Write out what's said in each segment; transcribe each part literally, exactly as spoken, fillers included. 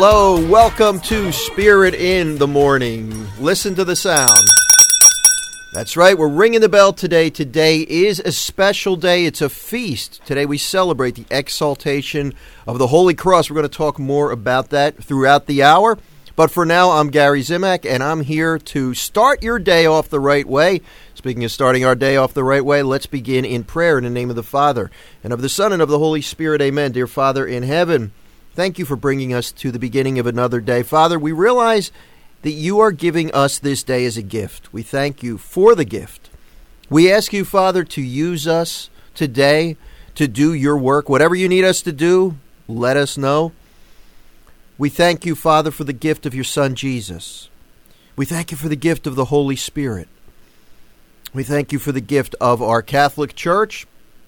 Hello, welcome to Spirit in the Morning. Listen to the sound. That's right, we're ringing the bell today. Today is a special day. It's a feast. Today we celebrate the exaltation of the Holy Cross. We're going to talk more about that throughout the hour. But for now, I'm Gary Zimak, and I'm here to start your day off the right way. Speaking of starting our day off the right way, let's begin in prayer in the name of the Father, and of the Son, and of the Holy Spirit. Amen. Dear Father in heaven, thank you for bringing us to the beginning of another day. Father, we realize that you are giving us this day as a gift. We thank you for the gift. We ask you, Father, to use us today to do your work. Whatever you need us to do, let us know. We thank you, Father, for the gift of your Son, Jesus. We thank you for the gift of the Holy Spirit. We thank you for the gift of our Catholic Church.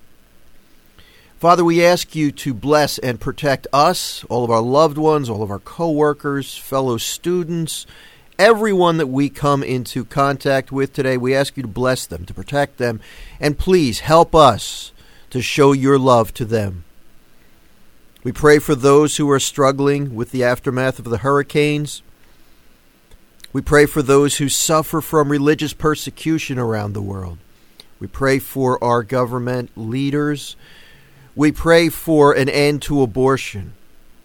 Father, we ask you to bless and protect us, all of our loved ones, all of our co-workers, fellow students, everyone that we come into contact with today. We ask you to bless them, to protect them, and please help us to show your love to them. We pray for those who are struggling with the aftermath of the hurricanes. We pray for those who suffer from religious persecution around the world. We pray for our government leaders. We pray for an end to abortion.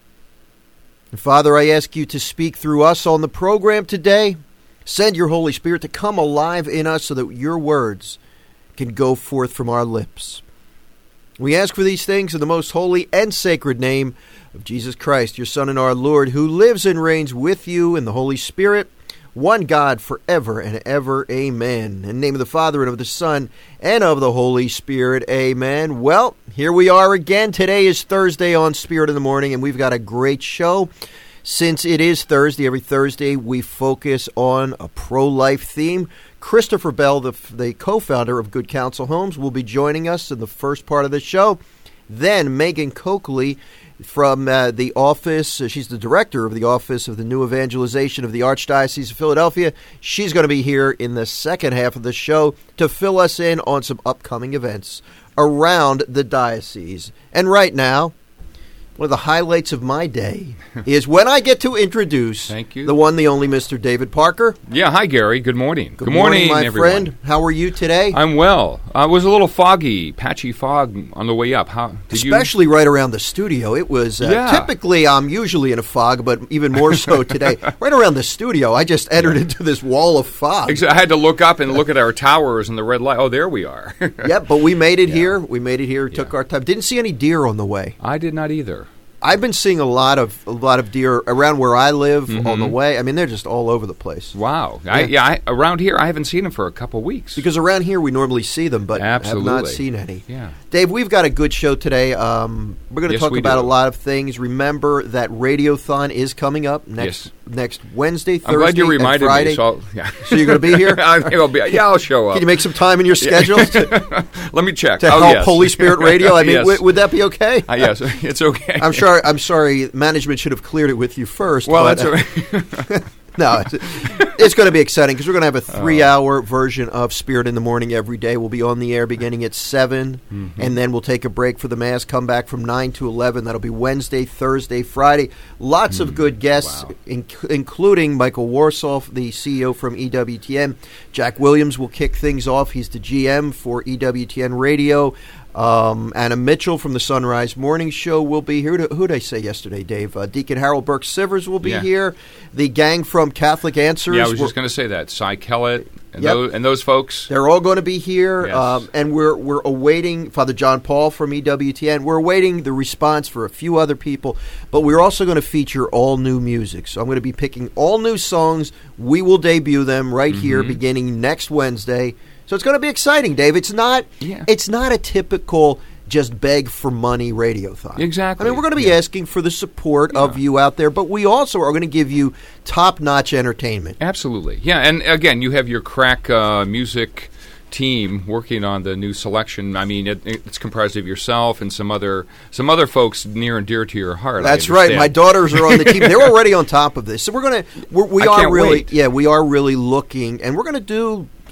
And Father, I ask you to speak through us on the program today. Send your Holy Spirit to come alive in us so that your words can go forth from our lips. We ask for these things in the most holy and sacred name of Jesus Christ, your Son and our Lord, who lives and reigns with you in the Holy Spirit, one God forever and ever. Amen. In the name of the Father, and of the Son, and of the Holy Spirit. Amen. Well, here we are again. Today is Thursday on Spirit in the Morning, and we've got a great show. Since it is Thursday, every Thursday we focus on a pro-life theme. Christopher Bell, the, the co-founder of Good Counsel Homes, will be joining us in the first part of the show. Then Megan Coakley from uh, the office, uh, she's the director of the Office of the New Evangelization of the Archdiocese of Philadelphia. She's going to be here in the second half of the show to fill us in on some upcoming events around the diocese. And right now, one of the highlights of my day is when I get to introduce Thank you. the one, the only Mister David Parker. Yeah, hi, Gary. Good morning. Good, Good morning, morning, my everyone. friend. How are you today? I'm well. Uh, it was a little foggy, patchy fog on the way up. How did Especially you? right around the studio. It was, uh, yeah. typically I'm usually in a fog, but even more so today. Right around the studio, I just entered yeah. into this wall of fog. I had to look up and look at our towers and the red light. Oh, there we are. Yeah, but we made it yeah. here. We made it here. It yeah. took our time. Didn't see any deer on the way. I did not either. I've been seeing a lot of a lot of deer around where I live mm-hmm. on the way. I mean, they're just all over the place. Wow. Yeah, I, yeah I, around here, I haven't seen them for a couple weeks. Because around here, we normally see them, but Absolutely. have not seen any. Yeah. Dave, we've got a good show today. Um, we're going to yes, talk about do. a lot of things. Remember that Radiothon is coming up next yes. next Wednesday, Thursday, I'm glad you reminded and Friday. me. So, I'll, yeah. so you're going to be here? I think I'll be. Yeah, I'll show up. Can you make some time in your schedule to, Let me check. to oh, help yes. Holy Spirit Radio? I mean, yes. w- would that be okay? Uh, yes, it's okay. I'm sure. I'm sorry. Management should have cleared it with you first. Well, but, that's all right. No, it's, it's going to be exciting because we're going to have a three-hour version of Spirit in the Morning every day. We'll be on the air beginning at seven, mm-hmm. and then we'll take a break for the Mass, come back from nine to eleven. That'll be Wednesday, Thursday, Friday. Lots mm. of good guests, wow. in, including Michael Warsoff, the C E O from E W T N. Jack Williams will kick things off. He's the G M for E W T N Radio. Um, Anna Mitchell from the Sunrise Morning Show will be here. Who did I say yesterday, Dave? Uh, Deacon Harold Burke-Sivers will be yeah. here. The gang from Catholic Answers. Yeah, I was just going to say that. Cy Kellett and, yep. those, and those folks. They're all going to be here. Yes. Um, and we're we're awaiting Father John Paul from E W T N. We're awaiting the response for a few other people. But we're also going to feature all new music. So I'm going to be picking all new songs. We will debut them right mm-hmm. here beginning next Wednesday. So it's going to be exciting, Dave. It's not yeah. it's not a typical just beg for money radiothon. Exactly. I mean, we're going to be yeah. asking for the support yeah. of you out there, but we also are going to give you top-notch entertainment. Absolutely. Yeah, and again, you have your crack uh, music team working on the new selection. I mean, it, it's comprised of yourself and some other some other folks near and dear to your heart. That's right. My daughters are on the team. They're already on top of this. So we're going to we're, we I are can't really wait. yeah, we are really looking, and we're going to do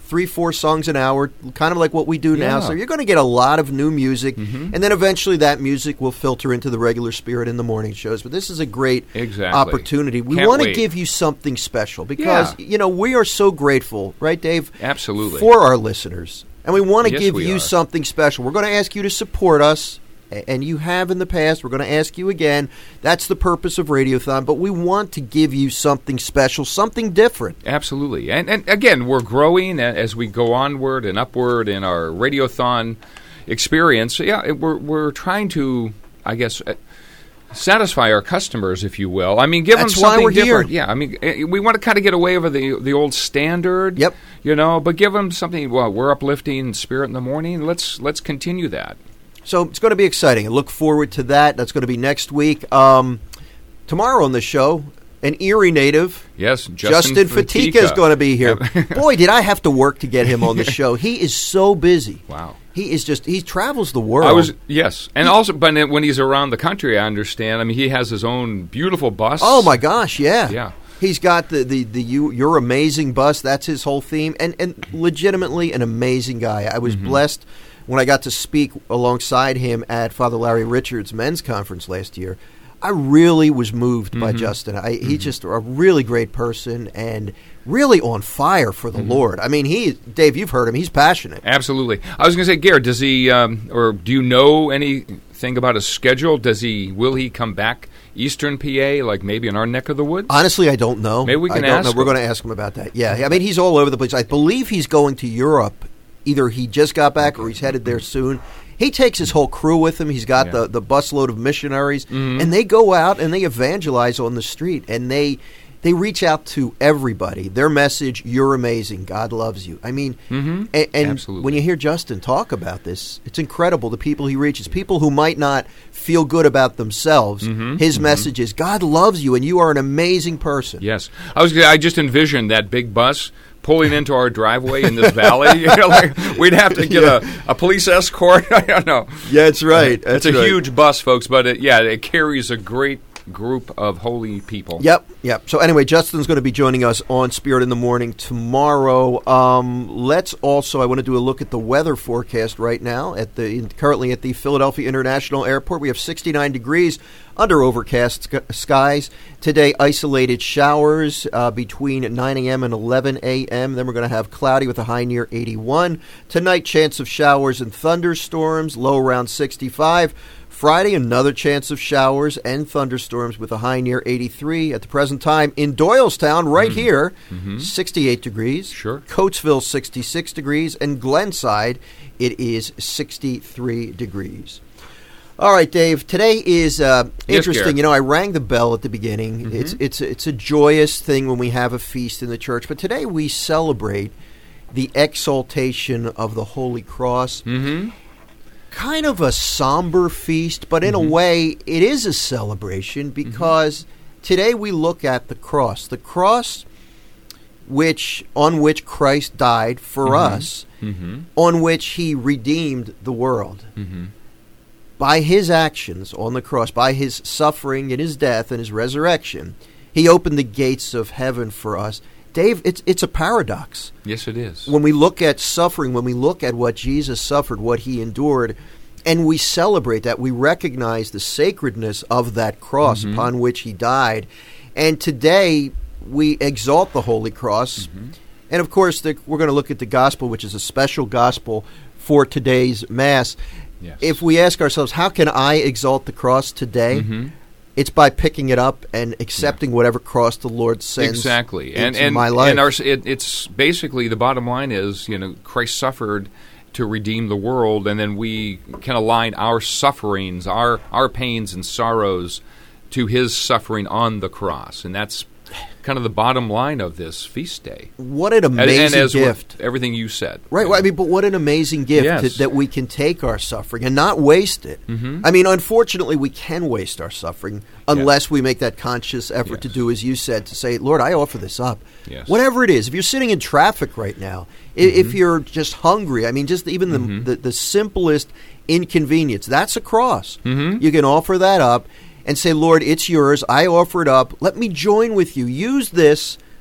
three, four songs an hour, kind of like what we do Yeah. now. So you're going to get a lot of new music, Mhm. and then eventually that music will filter into the regular Spirit in the morning shows. But this is a great Exactly. opportunity. We Can't want to wait. give you something special because, Yeah. you know, we are so grateful, right, Dave? Absolutely. For our listeners. And we want to Yes, give we you are. something special. We're going to ask you to support us, a- and you have in the past. We're going to ask you again. That's the purpose of Radiothon, but we want to give you something special, something different. Absolutely. And, and again, we're growing a- as we go onward and upward in our Radiothon experience. Yeah, it- we're, we're trying to, I guess, uh, satisfy our customers, if you will. I mean, give That's them why something we're here. different. Yeah, I mean, eh, we want to kind of get away with the the old standard. Yep. You know, but give them something. Well, we're uplifting spirit in the morning. Let's let's continue that. So it's going to be exciting. I look forward to that. That's going to be next week. Um, tomorrow on the show, an Erie native, Yes, Justin, Justin, Fatika is going to be here. Boy, did I have to work to get him on the show. He is so busy. Wow. He is just, he travels the world. I was yes, and also, but then when he's around the country, I understand. I mean, he has his own beautiful bus. Oh, my gosh, yeah. Yeah. He's got the, the, the you, Your Amazing bus. That's his whole theme. And, and legitimately an amazing guy. I was Mm-hmm. blessed when I got to speak alongside him at Father Larry Richards' men's conference last year. I really was moved by Mm-hmm. Justin. I, He's just a really great person and really on fire for the Mm-hmm. Lord. I mean, he, Dave, you've heard him. He's passionate. Absolutely. I was going to say, Garrett, does he, um, or do you know anything about his schedule? Does he, will he come back Eastern P A, like maybe in our neck of the woods? Honestly, I don't know. Maybe we I can don't ask know. We're him. going to ask him about that. Yeah, I mean, he's all over the place. I believe he's going to Europe. Either he just got back or he's headed there soon. He takes his whole crew with him. He's got Yeah. the, the busload of missionaries, Mhm. and they go out and they evangelize on the street, and they they reach out to everybody. Their message, you're amazing. God loves you. I mean, Mhm. a- and Absolutely. when you hear Justin talk about this, it's incredible. The people he reaches, people who might not feel good about themselves, Mhm. his Mhm. message is, God loves you, and you are an amazing person. Yes. I was. I just envisioned that big bus pulling into our driveway in this valley. You know, like we'd have to get a, a police escort. I don't know. Yeah, that's right. It's a huge bus, folks, but it, yeah, it carries a great group of holy people. Yep, yep. So anyway, Justin's going to be joining us on Spirit in the Morning tomorrow. Um, let's also, I want to do a look at the weather forecast right now. At the currently at the Philadelphia International Airport, we have sixty-nine degrees under overcast sk- skies. Today, isolated showers uh, between nine a.m. and eleven a.m. Then we're going to have cloudy with a high near eighty-one. Tonight, chance of showers and thunderstorms, low around sixty-five. Friday, another chance of showers and thunderstorms with a high near eighty-three. At the present time, in Doylestown, right here, sixty-eight degrees. Sure. Coatesville, sixty-six degrees. And Glenside, it is sixty-three degrees. All right, Dave. Today is uh, Yes, interesting. Garrett. You know, I rang the bell at the beginning. It's it's it's a joyous thing when we have a feast in the church. But today we celebrate the exaltation of the Holy Cross. Mm-hmm. Kind of a somber feast, but in a way, it is a celebration because today we look at the cross, the cross, which on which Christ died for us, Mm-hmm. on which He redeemed the world. Mm-hmm. By His actions on the cross, by His suffering and His death and His resurrection, He opened the gates of heaven for us. Dave, it's it's a paradox. Yes, it is. When we look at suffering, when we look at what Jesus suffered, what He endured, and we celebrate that, we recognize the sacredness of that cross Mhm. upon which He died. And today, we exalt the Holy Cross. Mhm. And of course, the, we're going to look at the gospel, which is a special gospel for today's Mass. Yes. If we ask ourselves, how can I exalt the cross today? Mhm. It's by picking it up and accepting whatever cross the Lord sends Exactly, into and and my life. and our, it, it's basically the bottom line is, you know, Christ suffered to redeem the world, and then we can align our sufferings, our our pains and sorrows, to His suffering on the cross, and that's kind of the bottom line of this feast day. What an And, amazing and as what- gift. everything you said, Right, well, I mean, but what an amazing gift Yes. to, that we can take our suffering and not waste it. Mhm. I mean, unfortunately, we can waste our suffering unless we make that conscious effort to Yes. do as you said, to say, Lord, I offer this up. Yes. Whatever it is, if you're sitting in traffic right now, i if you're just hungry, I mean, just even the, Mhm. the, the simplest inconvenience, that's a cross. Mhm. You can offer that up and say, Lord, it's yours. I offer it up. Let me join with you. Use this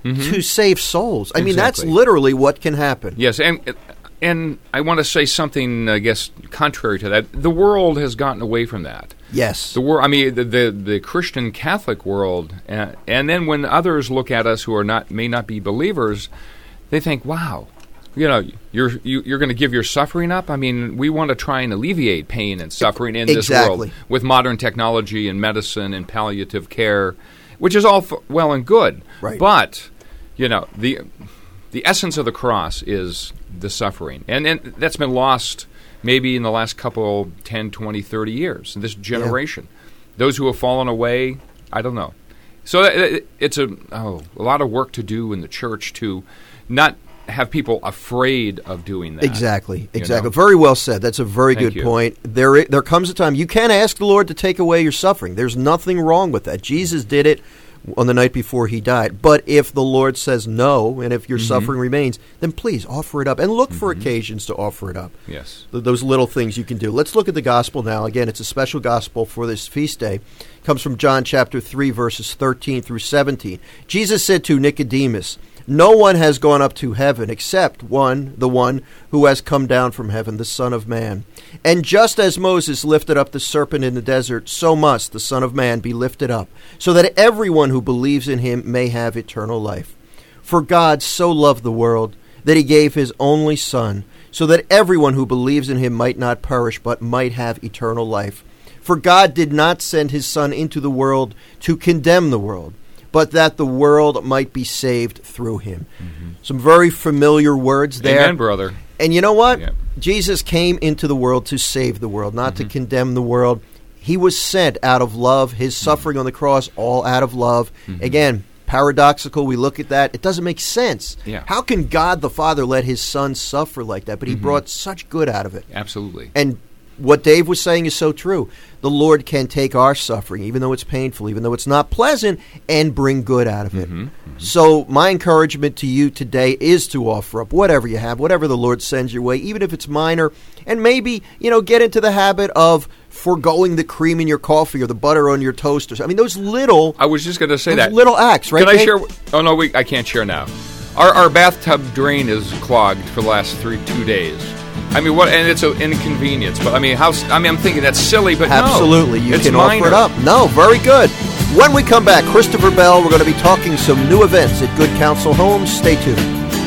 Mm-hmm. to save souls. I Exactly. mean, that's literally what can happen. Yes, and and I want to say something, I guess, contrary to that. The world has gotten away from that. Yes. The world, I mean, the the, the Christian Catholic world, uh, and then when others look at us who are not may not be believers, they think, "Wow, you know, you're you, you're going to give your suffering up." I mean, we want to try and alleviate pain and suffering in Exactly. this world with modern technology and medicine and palliative care, which is all f- well and good. Right. But you know, the the essence of the cross is the suffering, and and that's been lost. Maybe in the last couple, ten, twenty, thirty years, in this generation. Yeah. Those who have fallen away, I don't know. So it, it's a oh, a lot of work to do in the church to not have people afraid of doing that. Exactly, exactly. know? Very well said. That's a very Thank good you. point. There, there comes a time you can ask the Lord to take away your suffering. There's nothing wrong with that. Jesus did it on the night before he died. But if the Lord says no, and if your mm-hmm. suffering remains, then please offer it up. And look mm-hmm. for occasions to offer it up. Yes. Th- those little things you can do. Let's look at the gospel now. Again, it's a special gospel for this feast day. It comes from John chapter three, verses thirteen through seventeen. Jesus said to Nicodemus, "No one has gone up to heaven except one, the one who has come down from heaven, the Son of Man. And just as Moses lifted up the serpent in the desert, so must the Son of Man be lifted up, so that everyone who believes in him may have eternal life. For God so loved the world that he gave his only Son, so that everyone who believes in him might not perish, but might have eternal life. For God did not send his Son into the world to condemn the world, but that the world might be saved through him." Mm-hmm. Some very familiar words there. Amen, brother. And you know what? Yeah. Jesus came into the world to save the world, not mm-hmm. to condemn the world. He was sent out of love. His mm-hmm. suffering on the cross, all out of love. Mm-hmm. Again, paradoxical. We look at that. It doesn't make sense. Yeah. How can God the Father let his Son suffer like that? But he mm-hmm. brought such good out of it. Absolutely. And what Dave was saying is so true. The Lord can take our suffering, even though it's painful, even though it's not pleasant, and bring good out of it. Mm-hmm, mm-hmm. So my encouragement to you today is to offer up whatever you have, whatever the Lord sends your way, even if it's minor, and maybe, you know, get into the habit of foregoing the cream in your coffee or the butter on your toast. Or I mean, those little... I was just going to say those that. little acts, right, Can I Dave? share? Oh, no, we, I can't share now. Our, our bathtub drain is clogged for the last three two days. I mean, what? And it's an inconvenience. But I mean, how? I mean, I'm thinking that's silly, but absolutely, no, you it's can minor. offer it up. No, very good. When we come back, Christopher Bell, we're going to be talking some new events at Good Counsel Homes. Stay tuned.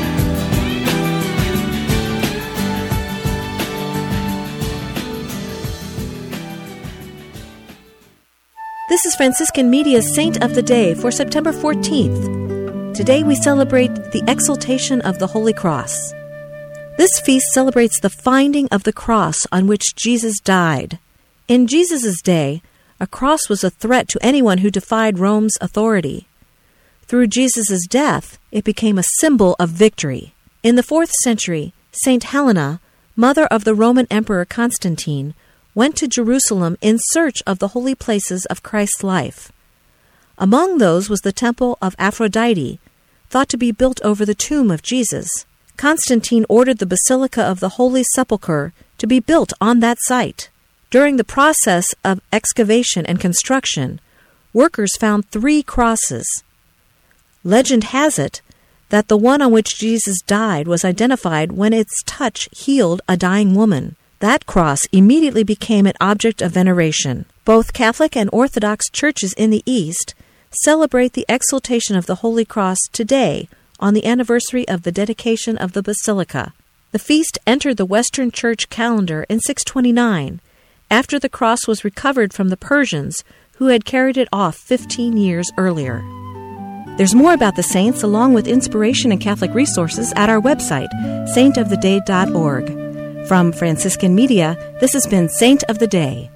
This is Franciscan Media's Saint of the Day for September fourteenth. Today we celebrate the exaltation of the Holy Cross. This feast celebrates the finding of the cross on which Jesus died. In Jesus' day, a cross was a threat to anyone who defied Rome's authority. Through Jesus' death, it became a symbol of victory. In the fourth century, Saint Helena, mother of the Roman Emperor Constantine, went to Jerusalem in search of the holy places of Christ's life. Among those was the temple of Aphrodite, thought to be built over the tomb of Jesus. Constantine ordered the Basilica of the Holy Sepulchre to be built on that site. During the process of excavation and construction, workers found three crosses. Legend has it that the one on which Jesus died was identified when its touch healed a dying woman. That cross immediately became an object of veneration. Both Catholic and Orthodox churches in the East celebrate the exaltation of the Holy Cross today on the anniversary of the dedication of the Basilica. The feast entered the Western Church calendar in six twenty-nine, after the cross was recovered from the Persians, who had carried it off fifteen years earlier. There's more about the saints, along with inspiration and Catholic resources, at our website, saint of the day dot org. From Franciscan Media, this has been Saint of the Day.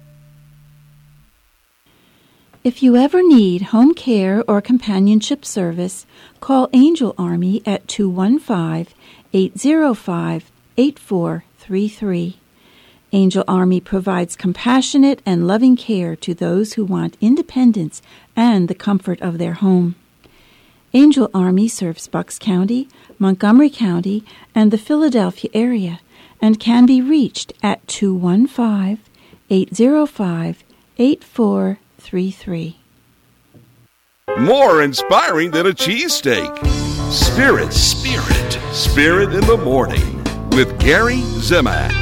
If you ever need home care or companionship service, call Angel Army at two one five, eight zero five, eight four three three. Angel Army provides compassionate and loving care to those who want independence and the comfort of their home. Angel Army serves Bucks County, Montgomery County, and the Philadelphia area, and can be reached at two one five, eight zero five, eight four three three. More inspiring than a cheesesteak. Spirit, Spirit, Spirit in the Morning with Gary Zimak.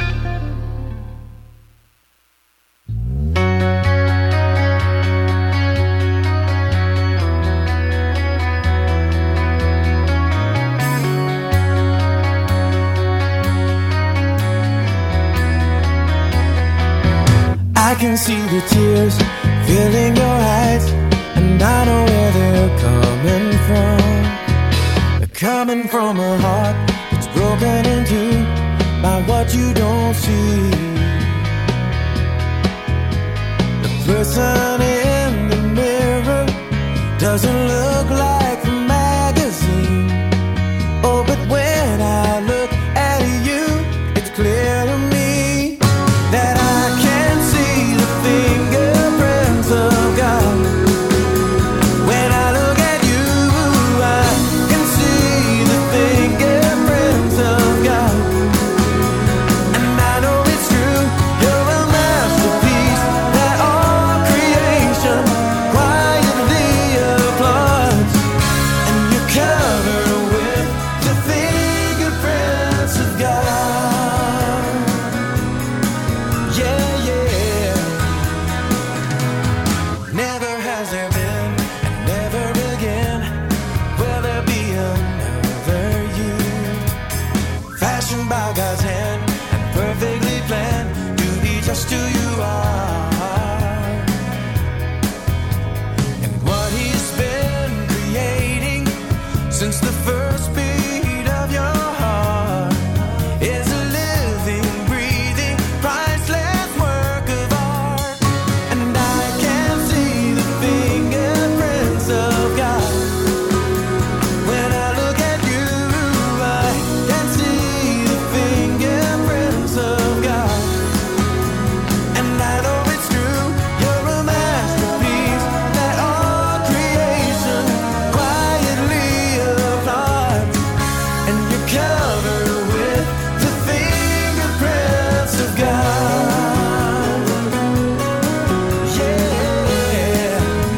I can see the tears filling your eyes, and I know where they're coming from. They're coming from a heart that's broken in two by what you don't see. The person in the mirror doesn't look like the magazine. Oh, but when I look at you, it's clear to me that I can see the fingerprints of God. When I look at you, I can see the fingerprints of God. And I know it's true, you're a masterpiece that all creation quietly applauds. And you're covered with the fingerprints of God. Yeah, yeah. Never has there been, and never again will there be another you, fashioned by God's hand and perfectly planned to be just who you are. And what He's been creating since the first beat of your heart is a living, breathing, priceless work of art. And I can see the fingerprints of God. When I look at you, I can see the fingerprints of God. And I know it's true, you're a masterpiece that all creation quietly applauds. And you're covered with the fingerprints of God. Yeah.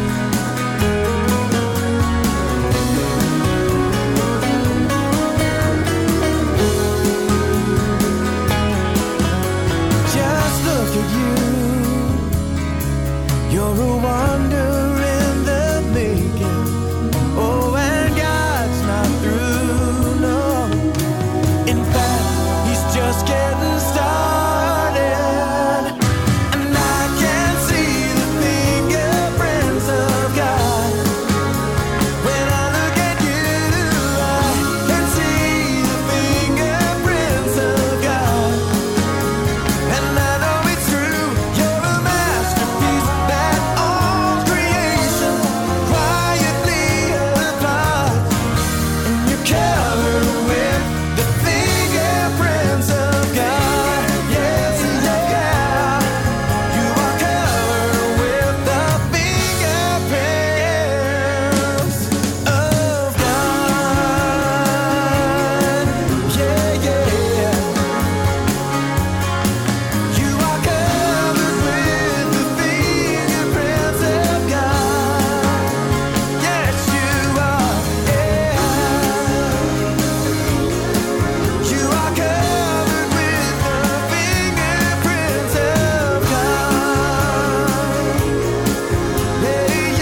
Just look at you. You're a wonder in the making. Oh, and God's not through, no. In fact, He's just getting started. And I can see the fingerprints of God. When I look at you, I can see the fingerprints of God. And I know it's true, you're a masterpiece that all creation quietly applauds. And you're covered with the fingerprints of God. Yes, yeah. You are covered with the fingerprints of God. Yeah, yeah. You are covered with the fingerprints of God. Yes, you are. Yeah. You are covered with the fingerprints of God. Yeah,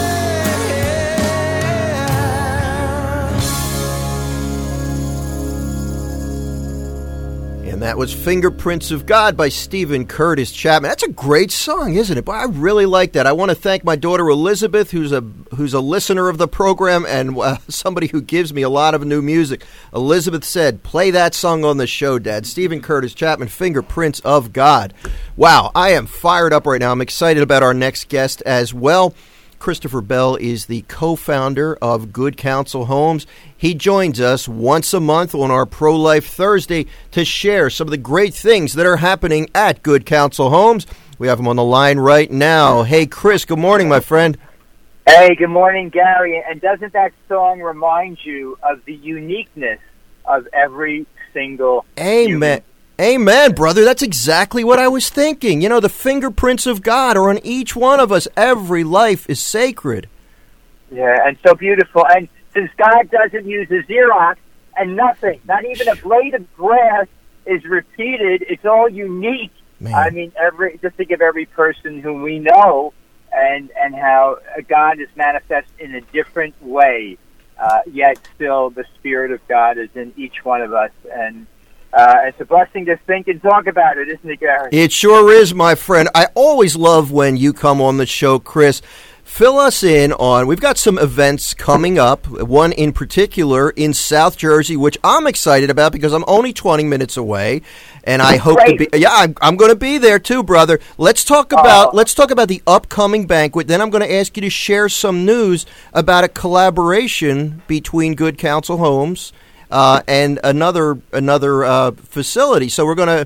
yeah. And that was Fingerprints of God by Stephen Curtis Chapman. That's a great song, isn't it? Boy, I really like that. I want to thank my daughter Elizabeth, who's a who's a listener of the program and uh, somebody who gives me a lot of new music. Elizabeth said, play that song on the show, Dad. Stephen Curtis Chapman, Fingerprints of God. Wow, I am fired up right now. I'm excited about our next guest as well. Christopher Bell is the co-founder of Good Counsel Homes. He joins us once a month on our Pro-Life Thursday to share some of the great things that are happening at Good Counsel Homes. We have him on the line right now. Hey, Chris, good morning, my friend. Hey, good morning, Gary. And doesn't that song remind you of the uniqueness of every single Amen. human? Amen, brother. That's exactly what I was thinking. You know, the fingerprints of God are on each one of us. Every life is sacred. Yeah, and so beautiful. And since God doesn't use a Xerox and nothing, not even a blade of grass is repeated, it's all unique. Man. I mean, every just think of every person whom we know and, and how God is manifest in a different way, uh, yet still the Spirit of God is in each one of us. And uh, it's a blessing to think and talk about it, isn't it, Gary? It sure is, my friend. I always love when you come on the show, Chris. Fill us in on, we've got some events coming up, one in particular in South Jersey, which I'm excited about because I'm only twenty minutes away, and I hope Great. to be, yeah, I'm, I'm going to be there too, brother. Let's talk about, Oh. let's talk about the upcoming banquet, then I'm going to ask you to share some news about a collaboration between Good Counsel Homes uh, and another another uh, facility. So we're going to,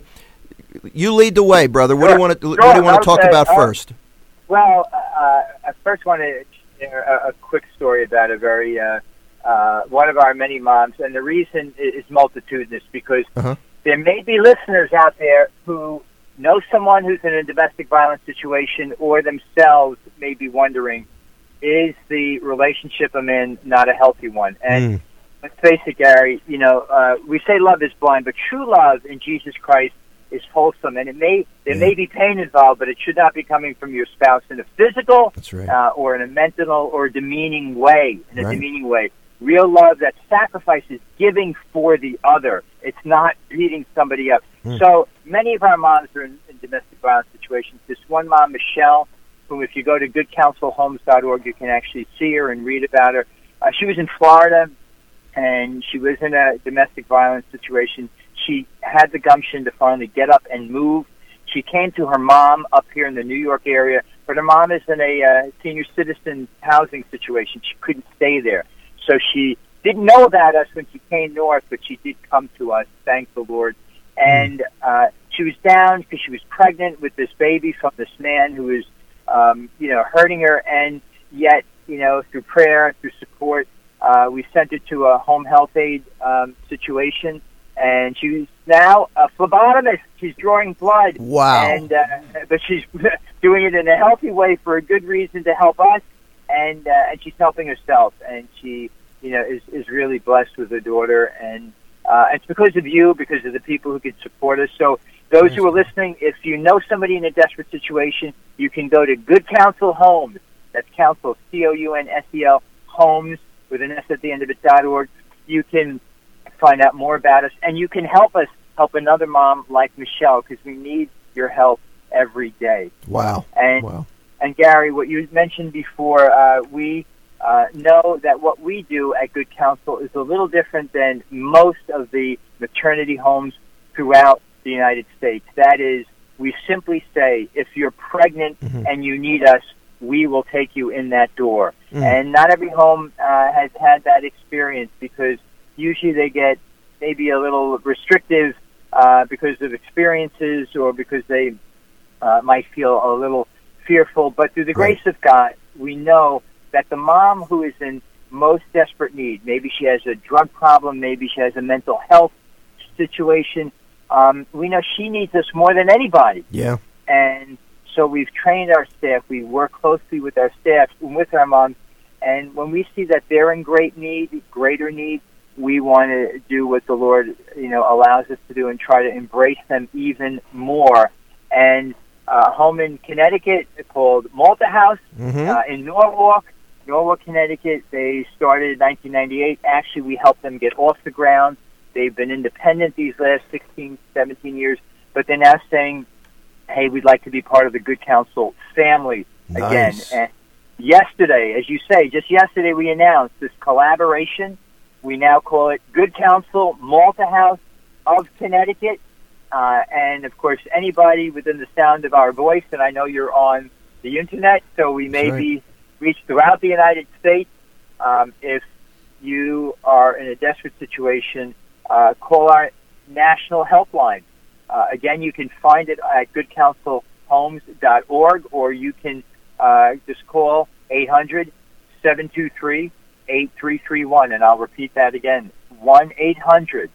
you lead the way, brother. What do you want to, what do you want to talk Okay, about uh, first? Well, uh, I first want to share a, a quick story about a very uh, uh, one of our many moms, and the reason is multitudinous because Uh-huh. there may be listeners out there who know someone who's in a domestic violence situation, or themselves may be wondering, is the relationship I'm in not a healthy one? And Mm. let's face it, Gary. You know, uh, we say love is blind, but true love in Jesus Christ is wholesome, and it may there may be pain involved, but it should not be coming from your spouse in a physical That's right. uh, or in a mental or demeaning way. In a Right. demeaning way, real love that sacrifices giving for the other. It's not beating somebody up. Hmm. So many of our moms are in, in domestic violence situations. This one mom, Michelle, who if you go to good counsel homes dot org, you can actually see her and read about her. Uh, she was in Florida, and she was in a domestic violence situation. She had the gumption to finally get up and move. She came to her mom up here in the New York area, but her mom is in a uh, senior citizen housing situation. She couldn't stay there. So she didn't know about us when she came north, but she did come to us, thank the Lord. And uh, she was down because she was pregnant with this baby from this man who was, um, you know, hurting her. And yet, you know, through prayer, through support, uh, we sent her to a home health aid um, situation. And she's now a phlebotomist. She's drawing blood. Wow. And uh, but she's doing it in a healthy way for a good reason to help us, and uh, and she's helping herself. And she, you know, is is really blessed with her daughter. And uh, it's because of you, because of the people who can support us. So those who are listening, if you know somebody in a desperate situation, you can go to Good Counsel Homes. That's counsel, C O U N S E L, Homes, with an S at the end of it, dot org. You can find out more about us, and you can help us help another mom like Michelle, because we need your help every day. Wow. And wow. and Gary, what you mentioned before, uh, we uh, know that what we do at Good Counsel is a little different than most of the maternity homes throughout the United States. That is, we simply say, if you're pregnant Mhm. and you need us, we will take you in that door. Mm. And not every home uh, has had that experience, because usually they get maybe a little restrictive uh, because of experiences, or because they uh, might feel a little fearful. But through the Right. grace of God, we know that the mom who is in most desperate need, maybe she has a drug problem, maybe she has a mental health situation, um, we know she needs us more than anybody. Yeah. And so we've trained our staff. We work closely with our staff and with our moms. And when we see that they're in great need, greater need, we want to do what the Lord, you know, allows us to do, and try to embrace them even more. And uh, home in Connecticut called Malta House, Mhm. uh, in Norwalk, Norwalk, Connecticut. They started in nineteen ninety-eight. Actually, we helped them get off the ground. They've been independent these last sixteen, seventeen years, but they're now saying, hey, we'd like to be part of the Good Counsel family again. Nice. And yesterday, as you say, just yesterday we announced this collaboration. We now call it Good Counsel Malta House of Connecticut. Uh, and, of course, anybody within the sound of our voice, and I know you're on the Internet, so we may right. be reached throughout the United States. Um, if you are in a desperate situation, uh, call our national helpline. Uh, again, you can find it at good counsel homes dot org, or you can uh, just call eight hundred, seven two three, eight three three one, and I'll repeat that again, one eight hundred,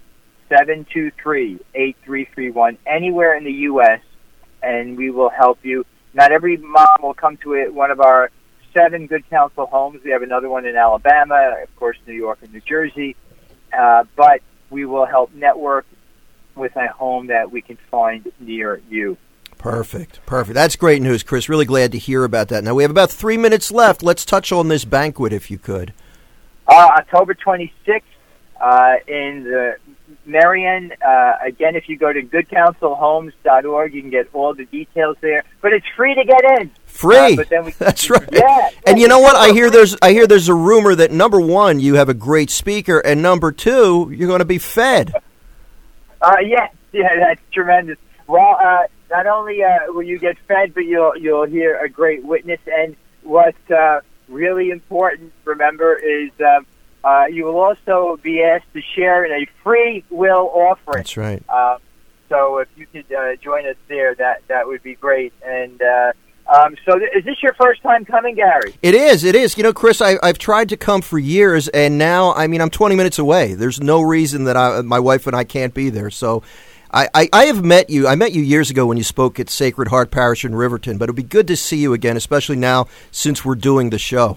seven two three, eight three three one, anywhere in the U S, and we will help you. Not every mom will come to it, one of our seven Good Counsel homes. We have another one in Alabama, of course, New York and New Jersey. Uh, but we will help network with a home that we can find near you. Perfect. Perfect. That's great news, Chris. Really glad to hear about that. Now, we have about three minutes left. Let's touch on this banquet, if you could. Uh, October twenty-sixth uh, in the Marion. Uh, again, if you go to good counsel homes dot org, you can get all the details there. But it's free to get in. Free. Uh, but then we, That's right. Yeah. And you know what? I hear there's I hear there's a rumor that number one, you have a great speaker, and number two, you're going to be fed. Uh, yeah, yeah, that's tremendous. Well, uh, not only uh, will you get fed, but you'll you'll hear a great witness. And what's uh, really important, remember, is um, uh, you will also be asked to share in a free will offering. That's right. Uh, so if you could uh, join us there, that that would be great. And uh, um, so, th- is this your first time coming, Gary? It is. It is. You know, Chris, I, I've tried to come for years, and now, I mean, I'm twenty minutes away. There's no reason that I, my wife and I can't be there. So I, I, I have met you. I met you years ago when you spoke at Sacred Heart Parish in Riverton, but it would be good to see you again, especially now since we're doing the show.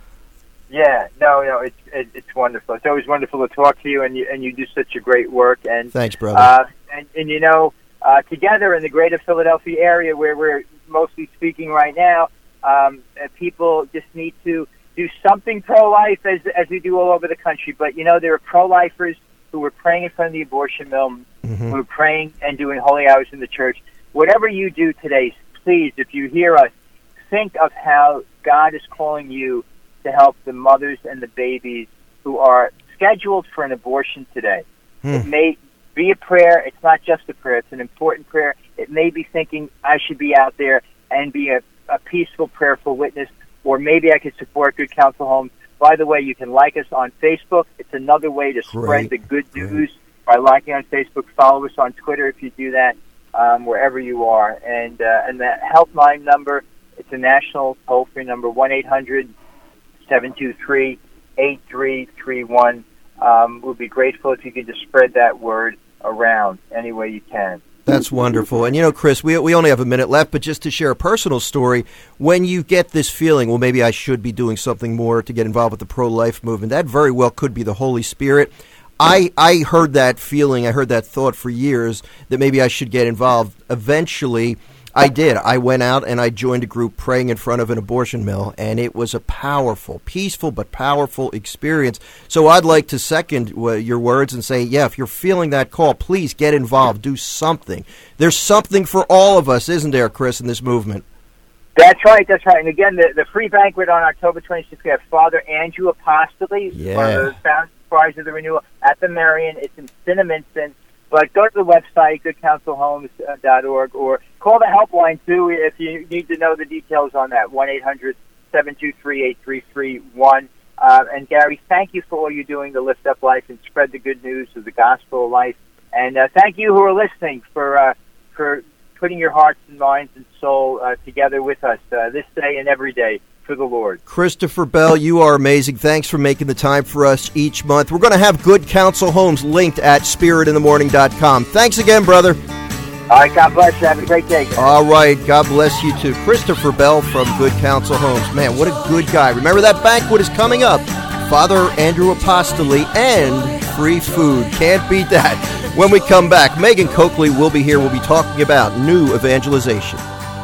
Yeah, no, no, it's it, it's wonderful. It's always wonderful to talk to you, and you and you do such a great work. And thanks, brother. Uh, and, and you know, uh, together in the greater Philadelphia area where we're mostly speaking right now, um, uh, people just need to do something pro-life as as we do all over the country. But you know, there are pro-lifers who were praying in front of the abortion mill, mm-hmm. who were praying and doing holy hours in the church. Whatever you do today, please, if you hear us, think of how God is calling you to help the mothers and the babies who are scheduled for an abortion today. Hmm. It may be a prayer. It's not just a prayer. It's an important prayer. It may be thinking, I should be out there and be a, a peaceful, prayerful witness, or maybe I could support Good Counsel Homes. By the way, you can like us on Facebook. It's another way to spread Great. the good Great. news by liking on Facebook. Follow us on Twitter if you do that, um, wherever you are. And, uh, and the helpline number, it's a national toll-free number, one eight hundred seven two three eight three three one. Um, we'll be grateful if you could just spread that word around any way you can. That's wonderful. And, you know, Chris, we we only have a minute left, but just to share a personal story, when you get this feeling, well, maybe I should be doing something more to get involved with the pro-life movement, that very well could be the Holy Spirit. I, I heard that feeling, I heard that thought for years that maybe I should get involved. Eventually, I did. I went out and I joined a group praying in front of an abortion mill, and it was a powerful, peaceful but powerful experience. So I'd like to second uh, your words and say, yeah, if you're feeling that call, please get involved. Do something. There's something for all of us, isn't there, Chris, in this movement? That's right, that's right. And again, the, the free banquet on October twenty-sixth, we have Father Andrew Apostoli, yeah. one of the founding fathers of the renewal, at the Marion. It's in Cinnaminson. But go to the website, good counsel homes dot org, or call the helpline, too, if you need to know the details on that, one eight hundred seven two three eight three three one. Uh, and, Gary, thank you for all you're doing to lift up life and spread the good news of the gospel of life. And uh, thank you who are listening for uh, for putting your hearts and minds and soul uh, together with us uh, this day and every day for the Lord. Christopher Bell, you are amazing. Thanks for making the time for us each month. We're going to have Good Counsel Homes linked at spirit in the morning dot com. Thanks again, brother. All right, God bless you. Have a great day. All right, God bless you too. Christopher Bell from Good Counsel Homes. Man, what a good guy. Remember, that banquet is coming up. Father Andrew Apostoli and free food. Can't beat that. When we come back, Megan Coakley will be here. We'll be talking about new evangelization.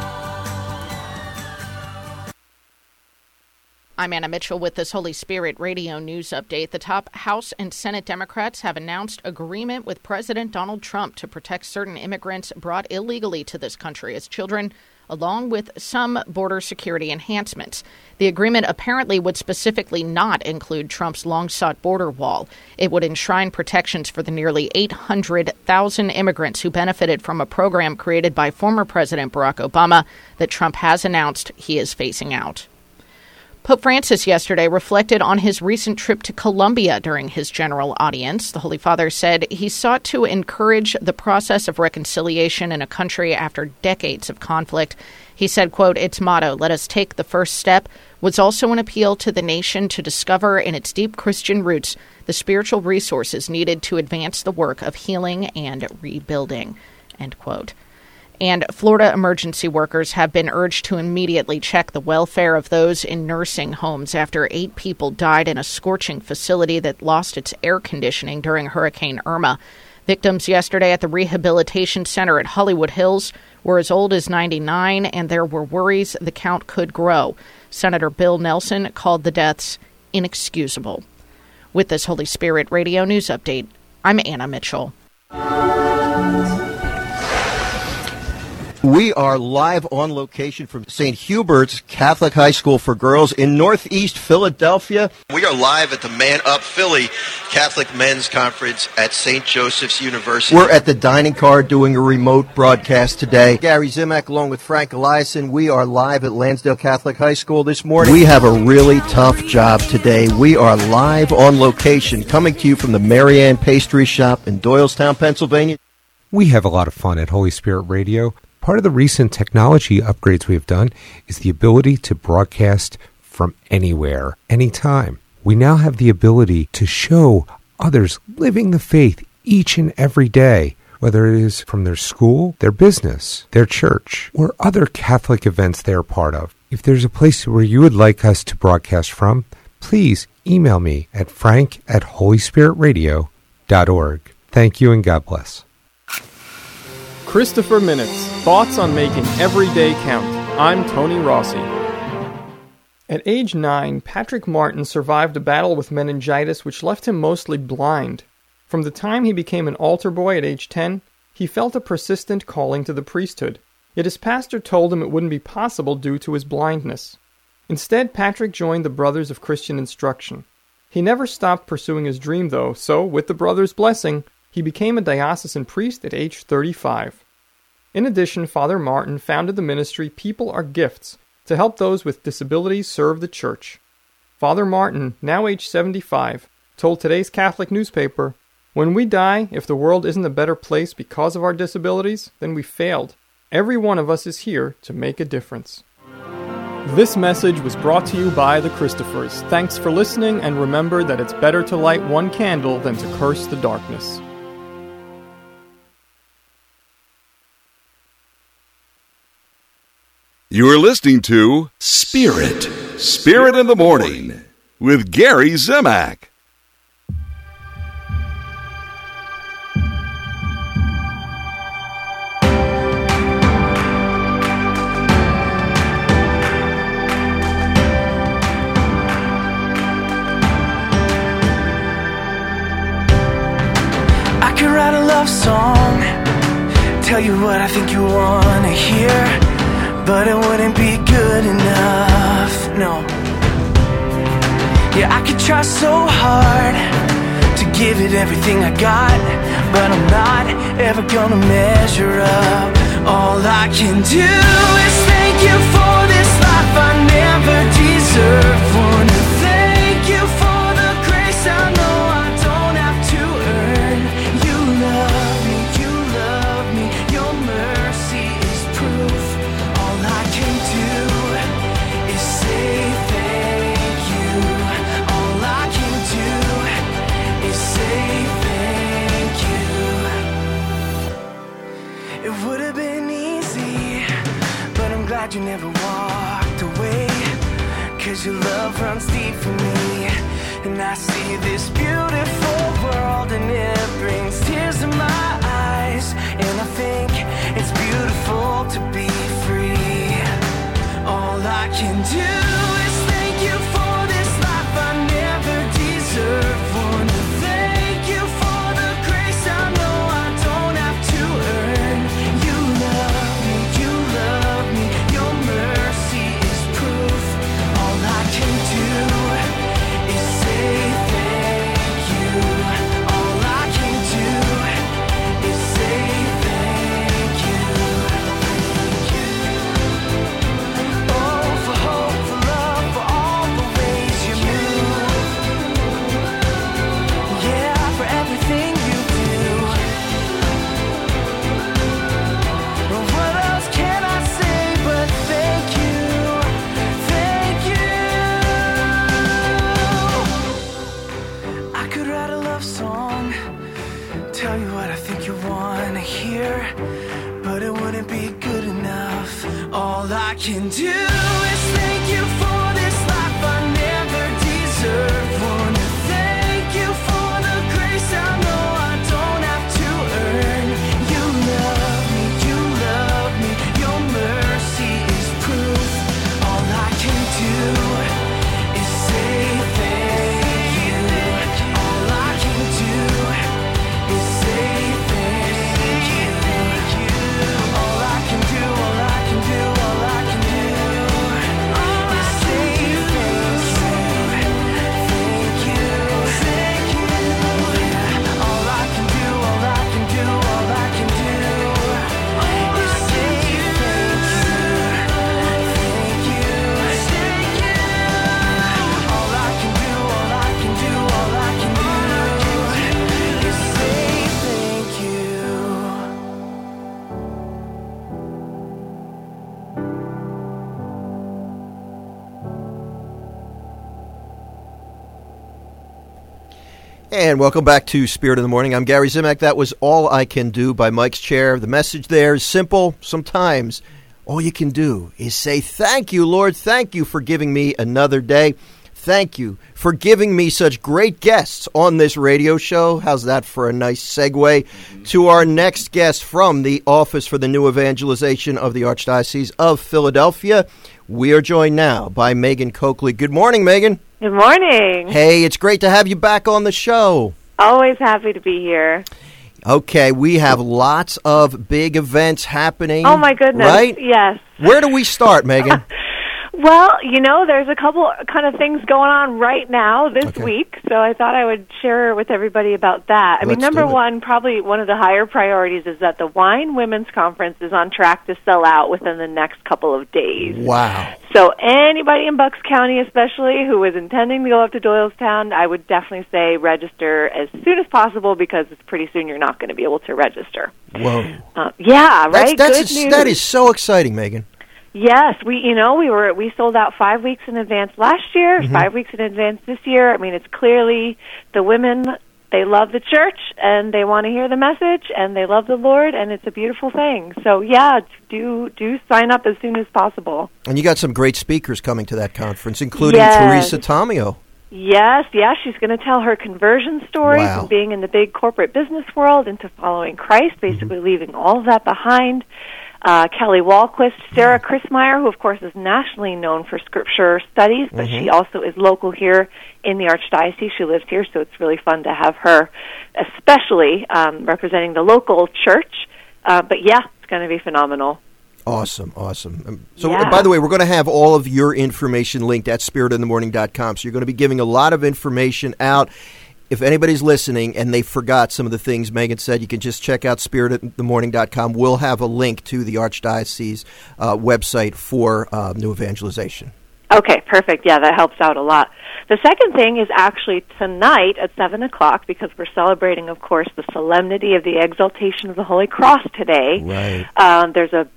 I'm Anna Mitchell with this Holy Spirit Radio News Update. The top House and Senate Democrats have announced agreement with President Donald Trump to protect certain immigrants brought illegally to this country as children, along with some border security enhancements. The agreement apparently would specifically not include Trump's long-sought border wall. It would enshrine protections for the nearly eight hundred thousand immigrants who benefited from a program created by former President Barack Obama that Trump has announced he is phasing out. Pope Francis yesterday reflected on his recent trip to Colombia during his general audience. The Holy Father said he sought to encourage the process of reconciliation in a country after decades of conflict. He said, quote, its motto, let us take the first step, was also an appeal to the nation to discover in its deep Christian roots the spiritual resources needed to advance the work of healing and rebuilding, end quote. And Florida emergency workers have been urged to immediately check the welfare of those in nursing homes after eight people died in a scorching facility that lost its air conditioning during Hurricane Irma. Victims yesterday at the rehabilitation center at Hollywood Hills were as old as ninety-nine, and there were worries the count could grow. Senator Bill Nelson called the deaths inexcusable. With this Holy Spirit Radio News Update, I'm Anna Mitchell. We are live on location from Saint Hubert's Catholic High School for Girls in Northeast Philadelphia. We are live at the Man Up Philly Catholic Men's Conference at Saint Joseph's University. We're at the dining car doing a remote broadcast today. Gary Zimak along with Frank Eliason. We are live at Lansdale Catholic High School this morning. We have a really tough job today. We are live on location coming to you from the Marianne Pastry Shop in Doylestown, Pennsylvania. We have a lot of fun at Holy Spirit Radio. Part of the recent technology upgrades we have done is the ability to broadcast from anywhere, anytime. We now have the ability to show others living the faith each and every day, whether it is from their school, their business, their church, or other Catholic events they are part of. If there's a place where you would like us to broadcast from, please email me at frank at holy spirit radio dot org. Thank you and God bless. Christopher Minutes, thoughts on making every day count. I'm Tony Rossi. At age nine, Patrick Martin survived a battle with meningitis which left him mostly blind. From the time he became an altar boy at age ten, he felt a persistent calling to the priesthood, yet his pastor told him it wouldn't be possible due to his blindness. Instead, Patrick joined the Brothers of Christian Instruction. He never stopped pursuing his dream, though, so, with the brothers' blessing, he became a diocesan priest at age thirty-five. In addition, Father Martin founded the ministry People Are Gifts to help those with disabilities serve the church. Father Martin, now age seventy-five, told today's Catholic newspaper, "When we die, if the world isn't a better place because of our disabilities, then we failed. Every one of us is here to make a difference." This message was brought to you by the Christophers. Thanks for listening, and remember that it's better to light one candle than to curse the darkness. You are listening to Spirit, Spirit in the Morning with Gary Zimak. I could write a love song, tell you what I think you want to hear, but it wouldn't be good enough, no. Yeah, I could try so hard to give it everything I got, but I'm not ever gonna measure up. All I can do is thank you for this life I never deserved. Wanna thank you for the grace I know I don't have to earn. You love me, you love me, your mercy is proof. All I can do is say thank you. All I can do is say thank you. It would have been easy, but I'm glad you never walked away, 'cause your love runs deep for me. And I see this beautiful world and it brings tears to my eyes, and I think it's beautiful to be free. All I can do is thank you for this life I never deserved. Wanna thank you for the grace I know I don't have to earn. You love me, you love me, your mercy is proof. All I can do is say thank you. All I can do is say thank you. Thank you. Oh, for hope, for love, for all the ways you move. Yeah, for everything you do. What else can I say but thank you? Thank you. I could write a love song, tell you what I think you wanna hear, but it wouldn't be good enough. All I can do is thank you for this life I never deserved. Wanna thank you for the grace I know I don't have to earn. You love me, you love me, your mercy is proof. All I can do is say thank you. All I can do is say thank you. All I can do, all I can do, all I can do is say thank you. Thank you, thank you. All I can do, all I can do, all I can do is say thank you. Thank you, thank you. All I can do, all I can do, all I can do is say thank you. And welcome back to Spirit in the Morning. I'm Gary Zimak. That was All I Can Do by Mike's Chair. The message there is simple. Sometimes all you can do is say, thank you, Lord. Thank you for giving me another day. Thank you for giving me such great guests on this radio show. How's that for a nice segue to our next guest from the Office for the New Evangelization of the Archdiocese of Philadelphia? We are joined now by Megan Coakley. Good morning, Megan. Good morning. Hey, it's great to have you back on the show. Always happy to be here. Okay, we have lots of big events happening. Oh, my goodness. Right? Yes. Where do we start, Megan? Well, you know, there's a couple kind of things going on right now this Okay. week, so I thought I would share with everybody about that. I mean, Let's number do it. one, probably one of the higher priorities is that the Wine Women's Conference is on track to sell out within the next couple of days. Wow. So anybody in Bucks County especially who is intending to go up to Doylestown, I would definitely say register as soon as possible because it's pretty soon you're not going to be able to register. Whoa. Uh, yeah, right? That's, that's Good news. that is so exciting, Megan. Yes, we you know we were we sold out five weeks in advance last year, Mhm. five weeks in advance this year. I mean, it's clearly the women, they love the church and they want to hear the message and they love the Lord and it's a beautiful thing. So yeah, do do sign up as soon as possible. And you got some great speakers coming to that conference, including Yes. Teresa Tomeo. Yes, yeah, she's going to tell her conversion story Wow. from being in the big corporate business world into following Christ, basically leaving all of that behind. Uh, Kelly Walquist, Sarah Chrismeyer, who of course is nationally known for scripture studies, but Mhm. she also is local here in the Archdiocese. She lives here, so it's really fun to have her, especially um, representing the local church. Uh, but yeah, it's going to be phenomenal. Awesome, awesome. Um, So, Yeah. by the way, we're going to have all of your information linked at spirit in the morning dot com. So you're going to be giving a lot of information out. If anybody's listening and they forgot some of the things Megan said, you can just check out spirit in the morning dot com. We'll have a link to the Archdiocese uh, website for uh, New Evangelization. Okay, perfect. Yeah, that helps out a lot. The second thing is actually tonight at seven o'clock, because we're celebrating, of course, the solemnity of the Exaltation of the Holy Cross today. Right. Um, there's a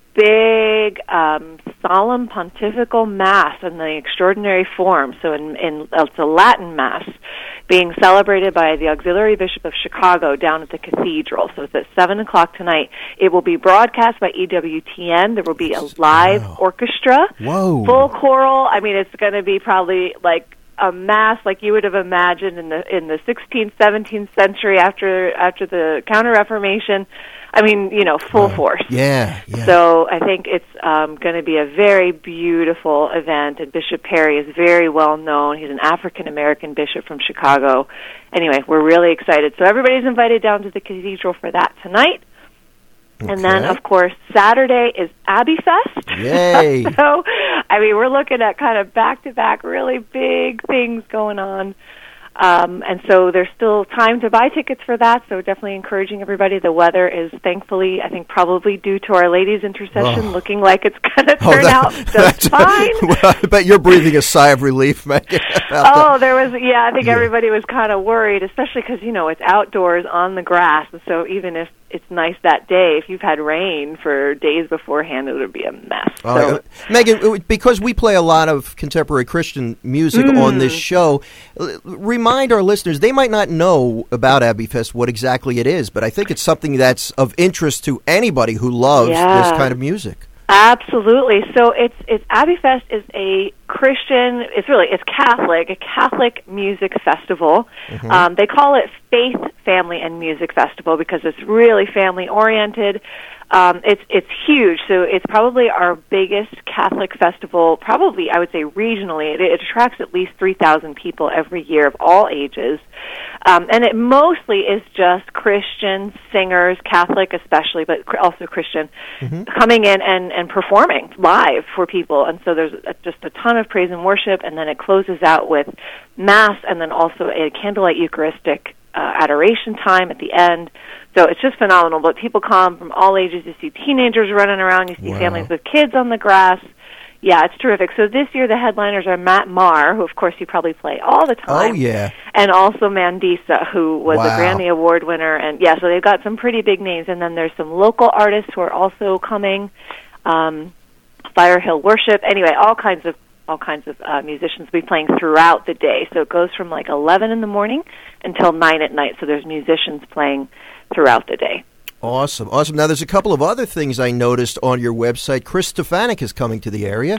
big um, solemn pontifical mass in the extraordinary form. So in, in uh, it's a Latin mass being celebrated by the Auxiliary Bishop of Chicago down at the cathedral. So it's at seven o'clock tonight. It will be broadcast by E W T N. There will be a live orchestra, Whoa. full choral. I mean, it's going to be probably like a mass like you would have imagined in the in the sixteenth, seventeenth century after after the Counter-Reformation. I mean, you know, full force. Yeah, yeah. So I think it's um, going to be a very beautiful event, and Bishop Perry is very well known. He's an African-American bishop from Chicago. Anyway, we're really excited. So everybody's invited down to the cathedral for that tonight. And then, Okay. of course, Saturday is Abbey Fest. Yay. So, I mean, we're looking at kind of back-to-back really big things going on. Um, and so there's still time to buy tickets for that, so definitely encouraging everybody. The weather is thankfully, I think, probably due to Our Lady's intercession, Oh. looking like it's going to Oh, turn that- out just fine. Well, I bet you're breathing a sigh of relief, Megan. about Oh, that. there was, yeah, I think Yeah. everybody was kind of worried, especially because, you know, it's outdoors on the grass, and so even if it's nice that day. If you've had rain for days beforehand, it would be a mess. Oh, so, uh, Megan, because we play a lot of contemporary Christian music mm. on this show, remind our listeners, they might not know about Abbey Fest, what exactly it is, but I think it's something that's of interest to anybody who loves yeah. this kind of music. Absolutely. So it's it's Abbey Fest is a Christian. It's really it's Catholic, a Catholic music festival. Mm-hmm. Um, they call it Faith, Family, and Music Festival because it's really family oriented. Um, it's it's huge. So it's probably our biggest Catholic festival. Probably I would say regionally, it, it attracts at least three thousand people every year of all ages. Um, and it mostly is just Christian singers, Catholic especially, but also Christian, mm-hmm. coming in and, and performing live for people. And so there's a, just a ton of praise and worship, and then it closes out with Mass and then also a candlelight Eucharistic uh, adoration time at the end. So it's just phenomenal. But people come from all ages. You see teenagers running around. You see wow. families with kids on the grass. Yeah, it's terrific. So this year the headliners are Matt Maher, who of course you probably play all the time. Oh, yeah. And also Mandisa, who was wow. a Grammy Award winner. And yeah, so they've got some pretty big names. And then there's some local artists who are also coming. Um, Fire Hill Worship. Anyway, all kinds of all kinds of uh, musicians will be playing throughout the day. So it goes from like eleven in the morning until nine at night. So there's musicians playing throughout the day. Awesome, awesome. Now, there's a couple of other things I noticed on your website. Chris Stefanik is coming to the area.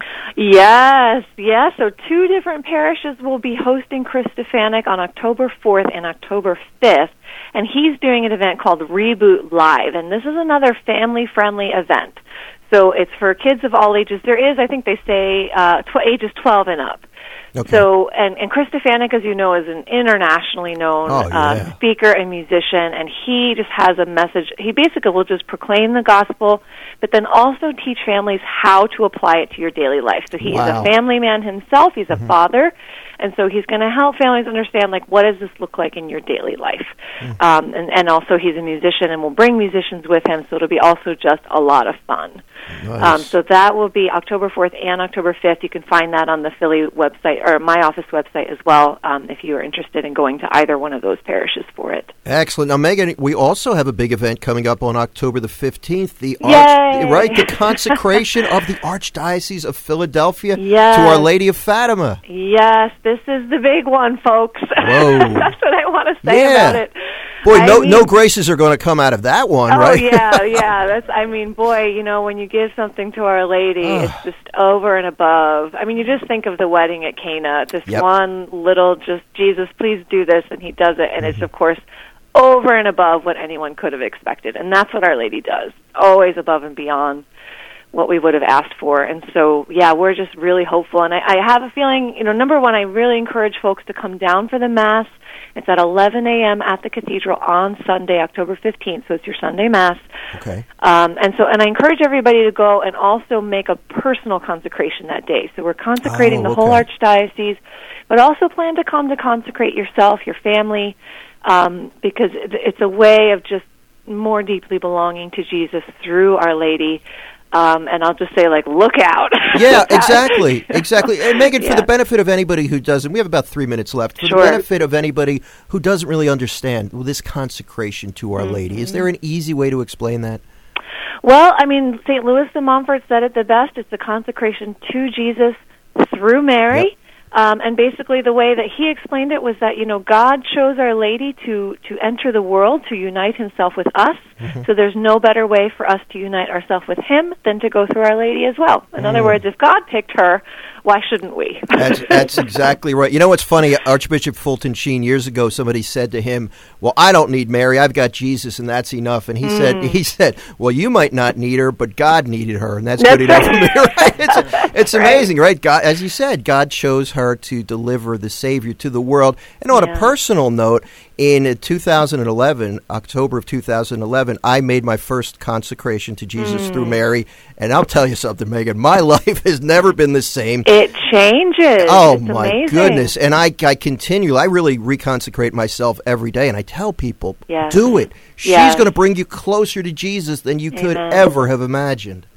Yes, yes. So two different parishes will be hosting Chris Stefanik on October fourth and October fifth, and he's doing an event called Reboot Live, and this is another family-friendly event. So it's for kids of all ages. There is, I think they say, uh, tw- ages twelve and up. Okay. So, and, and Chris Stefanik, as you know, is an internationally known oh, yeah. uh, speaker and musician, and he just has a message. He basically will just proclaim the gospel, but then also teach families how to apply it to your daily life. So he wow. is a family man himself. He's a mm-hmm. father, and so he's going to help families understand, like, what does this look like in your daily life? Mm-hmm. Um, and, and also he's a musician and will bring musicians with him, so it'll be also just a lot of fun. Nice. Um, so that will be October fourth and October fifth. You can find that on the Philly website, or my office website as well, um, if you are interested in going to either one of those parishes for it. Excellent. Now, Megan, we also have a big event coming up on October the fifteenth. The Yay! Arch, right, the consecration of the Archdiocese of Philadelphia yes. to Our Lady of Fatima. Yes, this is the big one, folks. Whoa. That's what I want to say yeah. about it. Boy, I no mean, no graces are going to come out of that one, oh, right? yeah, yeah. That's. I mean, boy, you know, when you give something to Our Lady, it's just over and above. I mean, you just think of the wedding at Cana, just yep. one little, just, Jesus, please do this, and he does it, and mm-hmm. it's, of course, over and above what anyone could have expected, and that's what Our Lady does, always above and beyond what we would have asked for. And so, yeah, we're just really hopeful, and I, I have a feeling, you know, number one, I really encourage folks to come down for the Mass. It's at eleven a.m. at the Cathedral on Sunday, October fifteenth, so it's your Sunday Mass. Okay. Um, and so, and I encourage everybody to go and also make a personal consecration that day. So we're consecrating oh, the okay. whole Archdiocese, but also plan to come to consecrate yourself, your family, um, because it's a way of just more deeply belonging to Jesus through Our Lady. Um, and I'll just say, like, look out. Yeah, exactly, exactly. And Megan, yeah. for the benefit of anybody who doesn't, we have about three minutes left. For sure. the benefit of anybody who doesn't really understand well, this consecration to Our mm-hmm. Lady, is there an easy way to explain that? Well, I mean, Saint Louis de Montfort said it the best. It's a consecration to Jesus through Mary. Yep. Um, and basically the way that he explained it was that, you know, God chose Our Lady to, to enter the world, to unite himself with us. Mm-hmm. So there's no better way for us to unite ourselves with him than to go through Our Lady as well. In mm. other words, if God picked her, why shouldn't we? That's, that's exactly right. You know what's funny? Archbishop Fulton Sheen, years ago, somebody said to him, well, I don't need Mary. I've got Jesus, and that's enough. And he mm. said, he said, well, you might not need her, but God needed her, and that's, that's good enough for me. Right? It's, it's amazing, right? right? God, as you said, God chose her to deliver the Savior to the world. And on yeah. a personal note, in two thousand eleven, October of two thousand eleven, I made my first consecration to Jesus mm. through Mary. And I'll tell you something, Megan, my life has never been the same. It changes. Oh, it's my amazing. goodness. And I, I continue. I really reconsecrate myself every day. And I tell people, yes. do it. She's yes. going to bring you closer to Jesus than you Amen. could ever have imagined.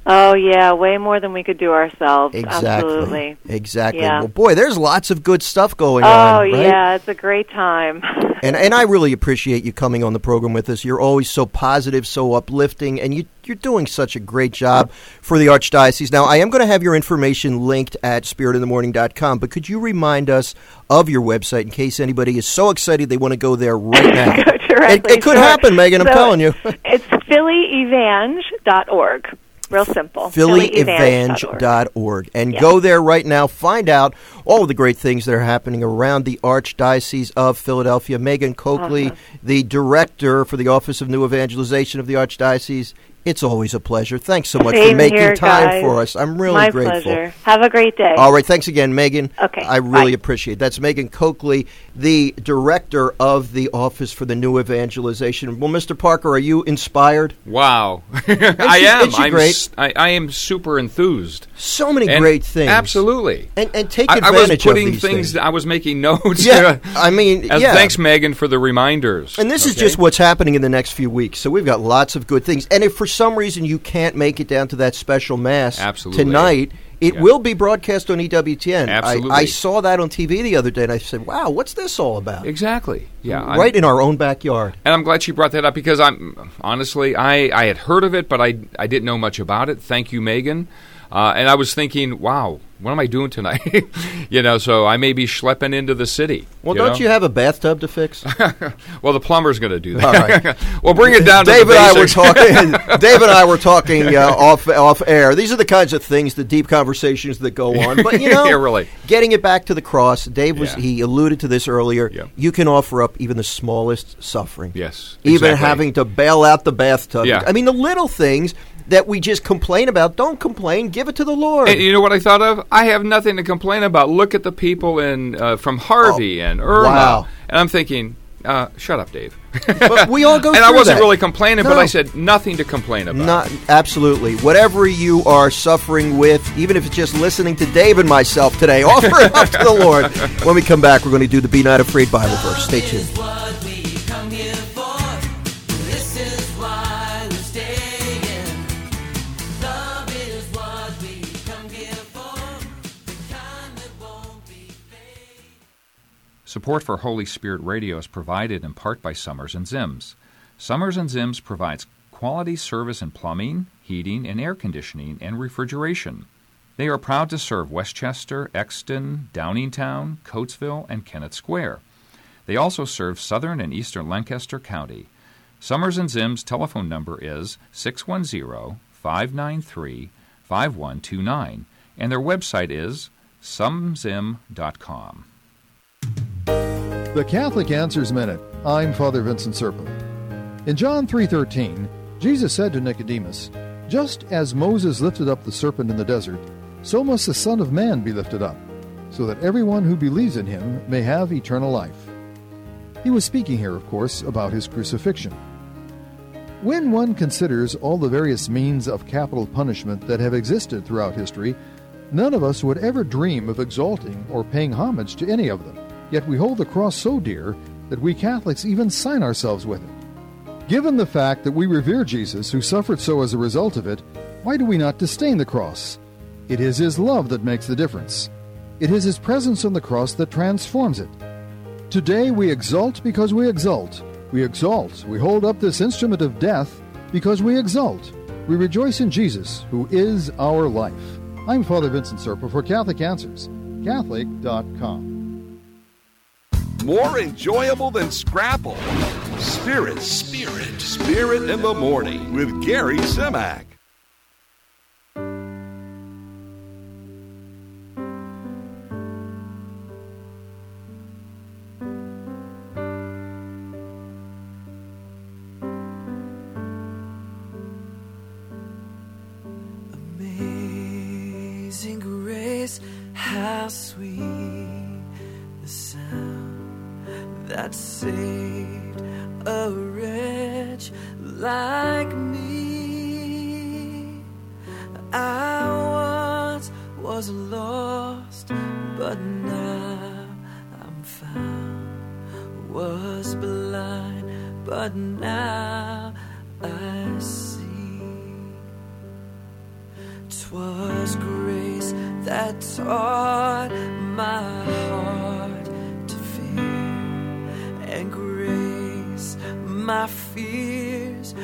Oh, yeah, way more than we could do ourselves. Exactly. Absolutely. Exactly. Yeah. Well, boy, there's lots of good stuff going oh, on, right? yeah, it's a great time. And and I really appreciate you coming on the program with us. You're always so positive, so uplifting, and you, you're doing such a great job for the Archdiocese. Now, I am going to have your information linked at spirit in the morning dot com, but could you remind us of your website in case anybody is so excited they want to go there right now? it, it could sure. happen, Megan, I'm so telling you. It's philly evange dot org. Real simple. philly evange dot org. And yeah. go there right now. Find out all of the great things that are happening around the Archdiocese of Philadelphia. Megan Coakley, awesome. the director for the Office of New Evangelization of the Archdiocese. It's always a pleasure. Thanks so much Same for making here, time guys. for us. I'm really My grateful. pleasure. Have a great day. All right. Thanks again, Megan. Okay. I really bye. appreciate it. That's Megan Coakley, the director of the Office for the New Evangelization. Well, Mister Parker, are you inspired? Wow. I she- am. isn't she I'm great? s- I, I am super enthused. So many And great things. Absolutely. And, and take I, I advantage was putting of these things, things. I was making notes. Yeah, I mean, As yeah. Thanks, Megan, for the reminders. And this is Okay? just what's happening in the next few weeks. So we've got lots of good things. And if for some reason you can't make it down to that special Mass Absolutely. tonight, it Yeah. will be broadcast on E W T N. Absolutely. I, I saw that on T V the other day, and I said, wow, what's this all about? Exactly. Yeah. I'm- Right in our own backyard. And I'm glad she brought that up because I'm honestly, I, I had heard of it, but I, I didn't know much about it. Thank you, Megan. Uh, and I was thinking, wow, what am I doing tonight? you know, so I may be schlepping into the city. Well, you don't know? you have a bathtub to fix? Well, the plumber's going to do that. All right. Well, bring it down to Dave the and I were basics. talking. Dave and I were talking uh, off off air. These are the kinds of things, the deep conversations that go on. But you know, Yeah, really. getting it back to the cross. Dave was Yeah. he alluded to this earlier. Yeah. You can offer up even the smallest suffering. Yes, even exactly. having to bail out the bathtub. Yeah. I mean, the little things that we just complain about. Don't complain. Give it to the Lord. And you know what I thought of? I have nothing to complain about. Look at the people in uh, from Harvey Oh, and Irma. wow. And I'm thinking, uh, shut up, Dave. But we all go and through I wasn't that. really complaining, but No. I said nothing to complain about. Not absolutely. Whatever you are suffering with, even if it's just listening to Dave and myself today, offer it up to the Lord. When we come back, we're going to do the Be Not Afraid Bible verse. Stay tuned. Support for Holy Spirit Radio is provided in part by Summers and Zims. Summers and Zims provides quality service in plumbing, heating, and air conditioning and refrigeration. They are proud to serve Westchester, Exton, Downingtown, Coatesville, and Kennett Square. They also serve southern and eastern Lancaster County. Summers and Zims' telephone number is six one zero, five nine three, five one two nine, and their website is sumzim dot com. The Catholic Answers Minute. I'm Father Vincent Serpa. In John three thirteen, Jesus said to Nicodemus, "Just as Moses lifted up the serpent in the desert, so must the Son of Man be lifted up, so that everyone who believes in him may have eternal life." He was speaking here, of course, about his crucifixion. When one considers all the various means of capital punishment that have existed throughout history, none of us would ever dream of exalting or paying homage to any of them. Yet we hold the cross so dear that we Catholics even sign ourselves with it. Given the fact that we revere Jesus, who suffered so as a result of it, why do we not disdain the cross? It is his love that makes the difference. It is his presence on the cross that transforms it. Today we exult because we exult. We exalt. We hold up this instrument of death because we exult. We rejoice in Jesus, who is our life. I'm Father Vincent Serpa for Catholic Answers, Catholic dot com. More enjoyable than Scrapple. Spirit, Spirit, Spirit in the Morning with Gary Simak. Amazing grace, how sweet the sound that saved a wretch like me. I once was lost, but now I'm found. Was blind, but now I see. 'Twas grace that taught my heart to fear, and grace my fears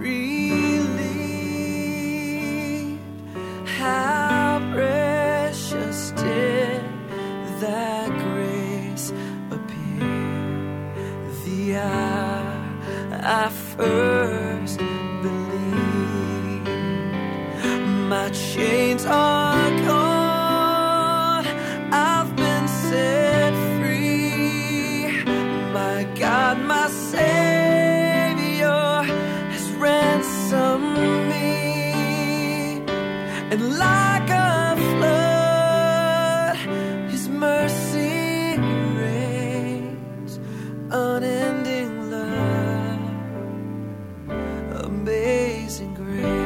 relieved. How precious did that grace appear the hour I first believed. My chains are gone, I've been set free. My God, my Savior has ransomed me. And like a flood, His mercy reigns, unending love, amazing grace.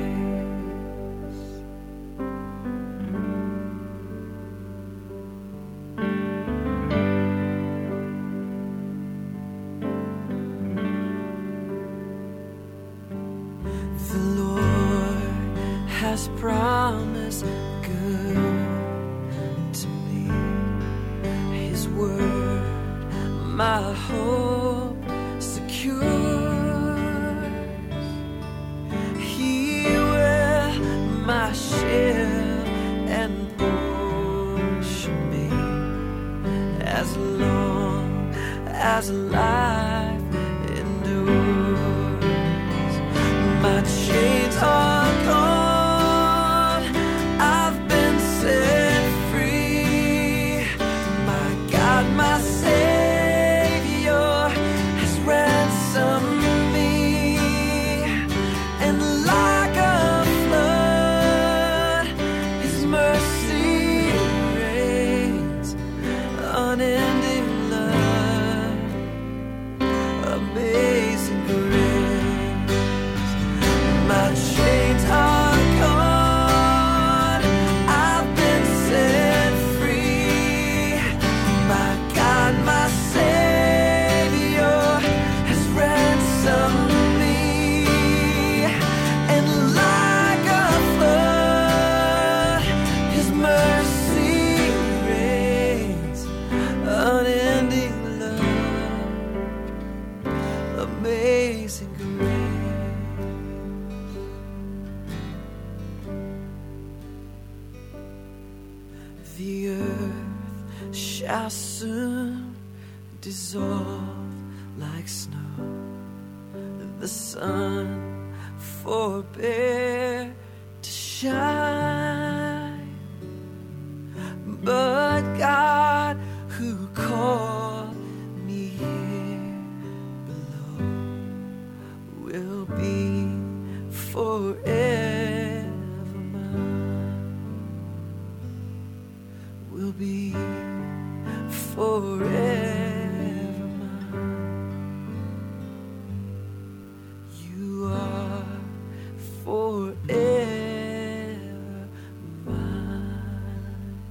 The Lord has promised good to me. His word, my hope secure. He will my shield and portion me, as long as life endures. My chains are gone, I've been set free. My God, my Savior has ransomed me. And like a flood, His mercy reigns, unending love, amazing grace. My chains are gone, I've been set free. My God, my Savior has ransomed me. And like a flood, His mercy reigns, unending love, amazing grace. The earth shall soon dissolve like snow. The sun forbear to shine. But God, who called me here below, will be forever mine. Will be forever mine. You are forever mine.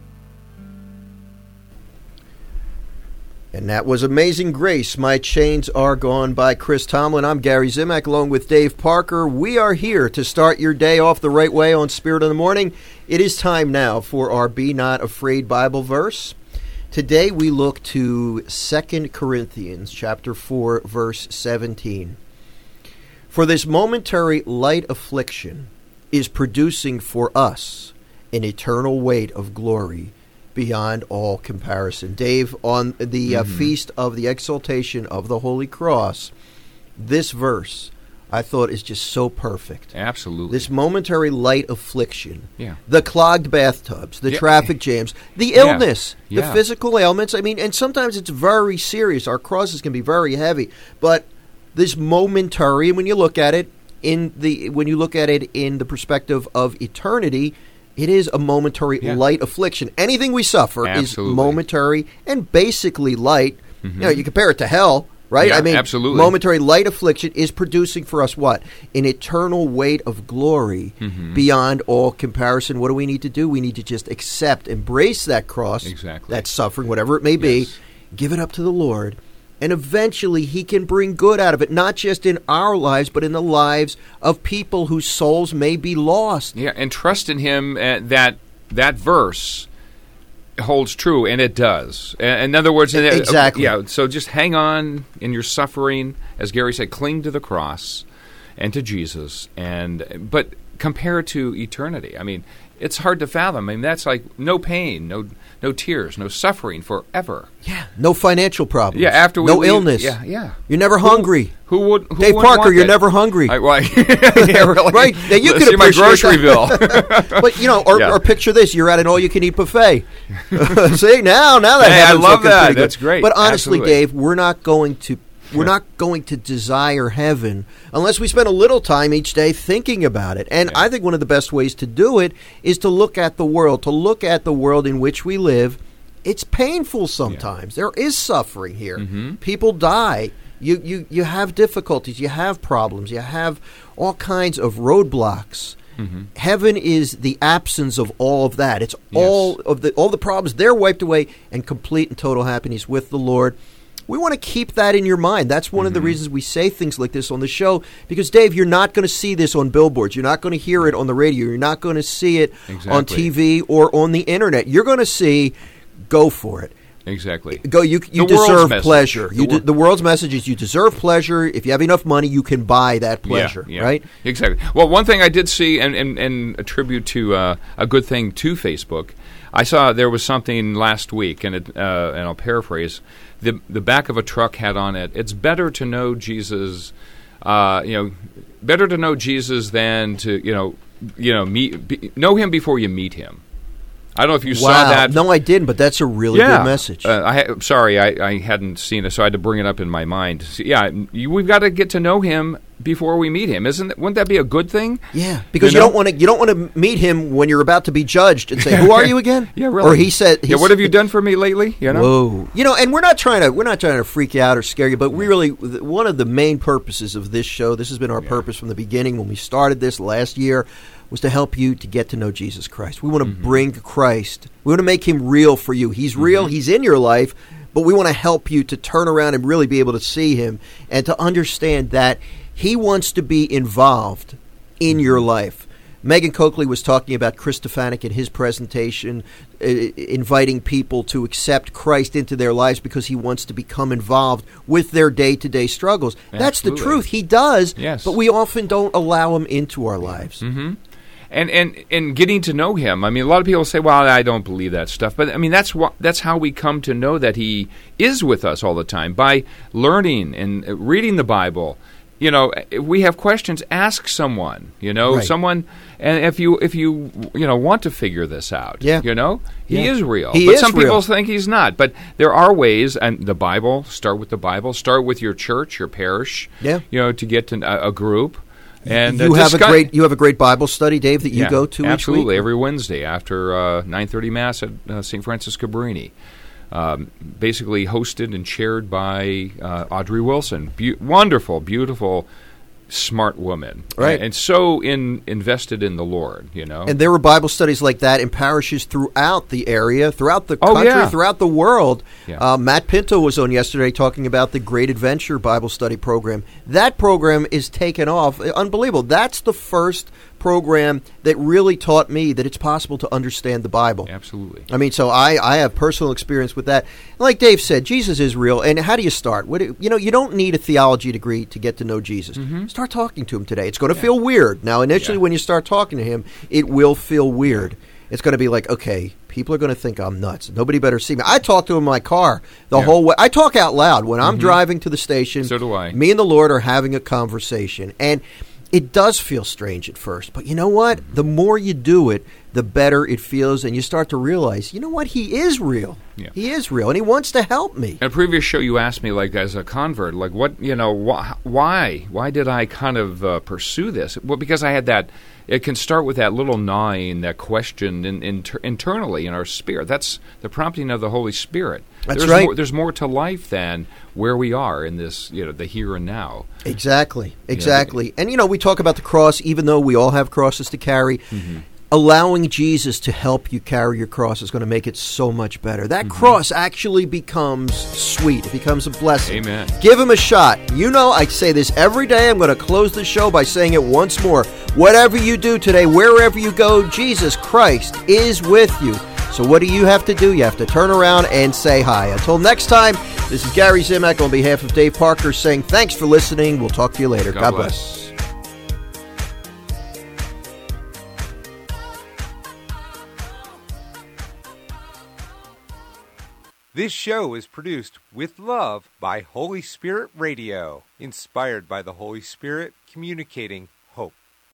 And that was Amazing Grace, My Chains Are Gone by Chris Tomlin. I'm Gary Zimak along with Dave Parker. We are here to start your day off the right way on Spirit in the Morning. It is time now for our Be Not Afraid Bible verse. Today we look to Second Corinthians chapter four, verse seventeen. For this momentary light affliction is producing for us an eternal weight of glory beyond all comparison. Dave, on the uh, Mm-hmm. Feast of the Exaltation of the Holy Cross, this verse I thought is just so perfect. Absolutely. This momentary light affliction, Yeah. the clogged bathtubs, the Yeah. traffic jams, the Yeah. illness, Yeah. the physical ailments. I mean, and sometimes it's very serious. Our crosses can be very heavy, but this momentary, and when you look at it in the when you look at it in the perspective of eternity, it is a momentary Yeah. light affliction. Anything we suffer Absolutely. is momentary and basically light. Mhm. You know, you compare it to hell. Right? Yeah, I mean, absolutely. momentary light affliction is producing for us what? An eternal weight of glory Mhm. beyond all comparison. What do we need to do? We need to just accept, embrace that cross, Exactly. that suffering, whatever it may be, Yes. give it up to the Lord, And eventually he can bring good out of it, not just in our lives, but in the lives of people whose souls may be lost. Yeah, and trust in him. Uh, that that verse holds true, and it does. Uh, in other words, uh, exactly. Yeah. So just hang on in your suffering, as Gary said. Cling to the cross and to Jesus, and but compare it to eternity. I mean, it's hard to fathom. I mean, that's like no pain, no no tears, no suffering forever. Yeah, no financial problems. Yeah, after we no leave, illness. Yeah, yeah. You're never who, hungry. Who would? Who Dave would Parker, want you're that? never hungry. I, well, yeah, really. Right? Now you Let's can see my appreciate grocery that. bill. But you know, or, Yeah. or picture this: you're at an all-you-can-eat buffet. See now, now that Hey, I heaven's love looking that. pretty good. That's great. But honestly, Absolutely. Dave, we're not going to. We're not going to desire heaven unless we spend a little time each day thinking about it. And Yeah. I think one of the best ways to do it is to look at the world, to look at the world in which we live. It's painful sometimes. There is suffering here. Mm-hmm. People die. You, you, you have difficulties. You have problems. You have all kinds of roadblocks. Mm-hmm. Heaven is the absence of all of that. It's Yes. all of the all the problems. They're wiped away and complete and total happiness with the Lord. We want to keep that in your mind. That's one mm-hmm. of the reasons we say things like this on the show. Because, Dave, you're not going to see this on billboards. You're not going to hear it on the radio. You're not going to see it Exactly. on T V or on the Internet. You're going to see, go for it. Exactly. Go. You you The world's deserve message. pleasure. You The wor- de- the world's message is you deserve pleasure. If you have enough money, you can buy that pleasure, Yeah, yeah. right? Exactly. Well, one thing I did see, and, and, and attribute to uh, a good thing to Facebook, I saw there was something last week, and it, uh, and I'll paraphrase. The the back of a truck had on it, "It's better to know Jesus, uh, you know, better to know Jesus than to you know, you know, meet be, know him before you meet him." I don't know if you wow. saw that. No, I didn't, but that's a really Yeah. good message. Uh, I ha- sorry, I, I hadn't seen it, so I had to bring it up in my mind. So, yeah, you, we've got to get to know him before we meet him. Isn't it, wouldn't that be a good thing? Yeah, because you, You know? don't want to you don't want to meet him when you're about to be judged and say, "Who are you again?" Yeah, really. Or he said, "Yeah, what have you done for me lately?" You know. Whoa, you know, and we're not trying to we're not trying to freak you out or scare you, but we really one of the main purposes of this show. This has been our Yeah. purpose from the beginning when we started this last year. Was to help you to get to know Jesus Christ. We want to Mm-hmm. bring Christ. We want to make him real for you. He's real. Mm-hmm. He's in your life, but we want to help you to turn around and really be able to see him and to understand that he wants to be involved in your life. Megan Coakley was talking about Chris Stefanik in his presentation, uh, inviting people to accept Christ into their lives because he wants to become involved with their day-to-day struggles. That's the Absolutely. truth. He does, Yes. but we often don't allow him into our lives. Mm-hmm. And and and getting to know him. I mean, a lot of people say, "Well, I don't believe that stuff," but I mean, that's what that's how we come to know that he is with us all the time by learning and reading the Bible. You know, if we have questions, ask someone. You know, Right. someone, and if you if you you know want to figure this out, Yeah. you know, he Yeah. is real. He but is some real. people think he's not. But there are ways, and the Bible. Start with the Bible. Start with your church, your parish. Yeah. You know, to get to a, a group. And you uh, have a discuss- great you have a great Bible study, Dave, that you Yeah, go to absolutely each week? every Wednesday after uh, nine thirty Mass at uh, Saint Francis Cabrini. Um, basically hosted and chaired by uh, Audrey Wilson. Be- wonderful, beautiful, smart woman. Right. And, and so in, invested in the Lord, you know. And there were Bible studies like that in parishes throughout the area, throughout the Oh, country, yeah. throughout the world. Yeah. Uh, Matt Pinto was on yesterday talking about the Great Adventure Bible Study program. That program is taken off. Unbelievable. That's the first program that really taught me that it's possible to understand the Bible. Absolutely. I mean, so I, I have personal experience with that. Like Dave said, Jesus is real. And how do you start? What do, you know, you don't need a theology degree to get to know Jesus. Mm-hmm. Start talking to him today. It's going to feel weird. Now, initially, Yeah. when you start talking to him, it will feel weird. It's going to be like, okay, people are going to think I'm nuts. Nobody better see me. I talk to him in my car the Yeah. whole way. I talk out loud when I'm Mhm. driving to the station. So do I. Me and the Lord are having a conversation. And it does feel strange at first. But you know what? The more you do it, the better it feels. And you start to realize, you know what? He is real. Yeah. He is real. And he wants to help me. In a previous show, you asked me, like, as a convert, like, what, you know, wh- why? Why did I kind of uh, pursue this? Well, because I had that, it can start with that little gnawing, that question in, inter- internally in our spirit. That's the prompting of the Holy Spirit. That's there's right. More, there's more to life than where we are in this, you know, the here and now. Exactly. Exactly. And, you know, we talk about the cross, even though we all have crosses to carry. Mm-hmm. allowing Jesus to help you carry your cross is going to make it so much better. That mm-hmm. cross actually becomes sweet. It becomes a blessing. Amen. Give him a shot. You know, I say this every day. I'm going to close the show by saying it once more. Whatever you do today, wherever you go, Jesus Christ is with you. So what do you have to do? You have to turn around and say hi. Until next time, this is Gary Zimak on behalf of Dave Parker saying thanks for listening. We'll talk to you later. God, God bless. bless. This show is produced with love by Holy Spirit Radio, inspired by the Holy Spirit, communicating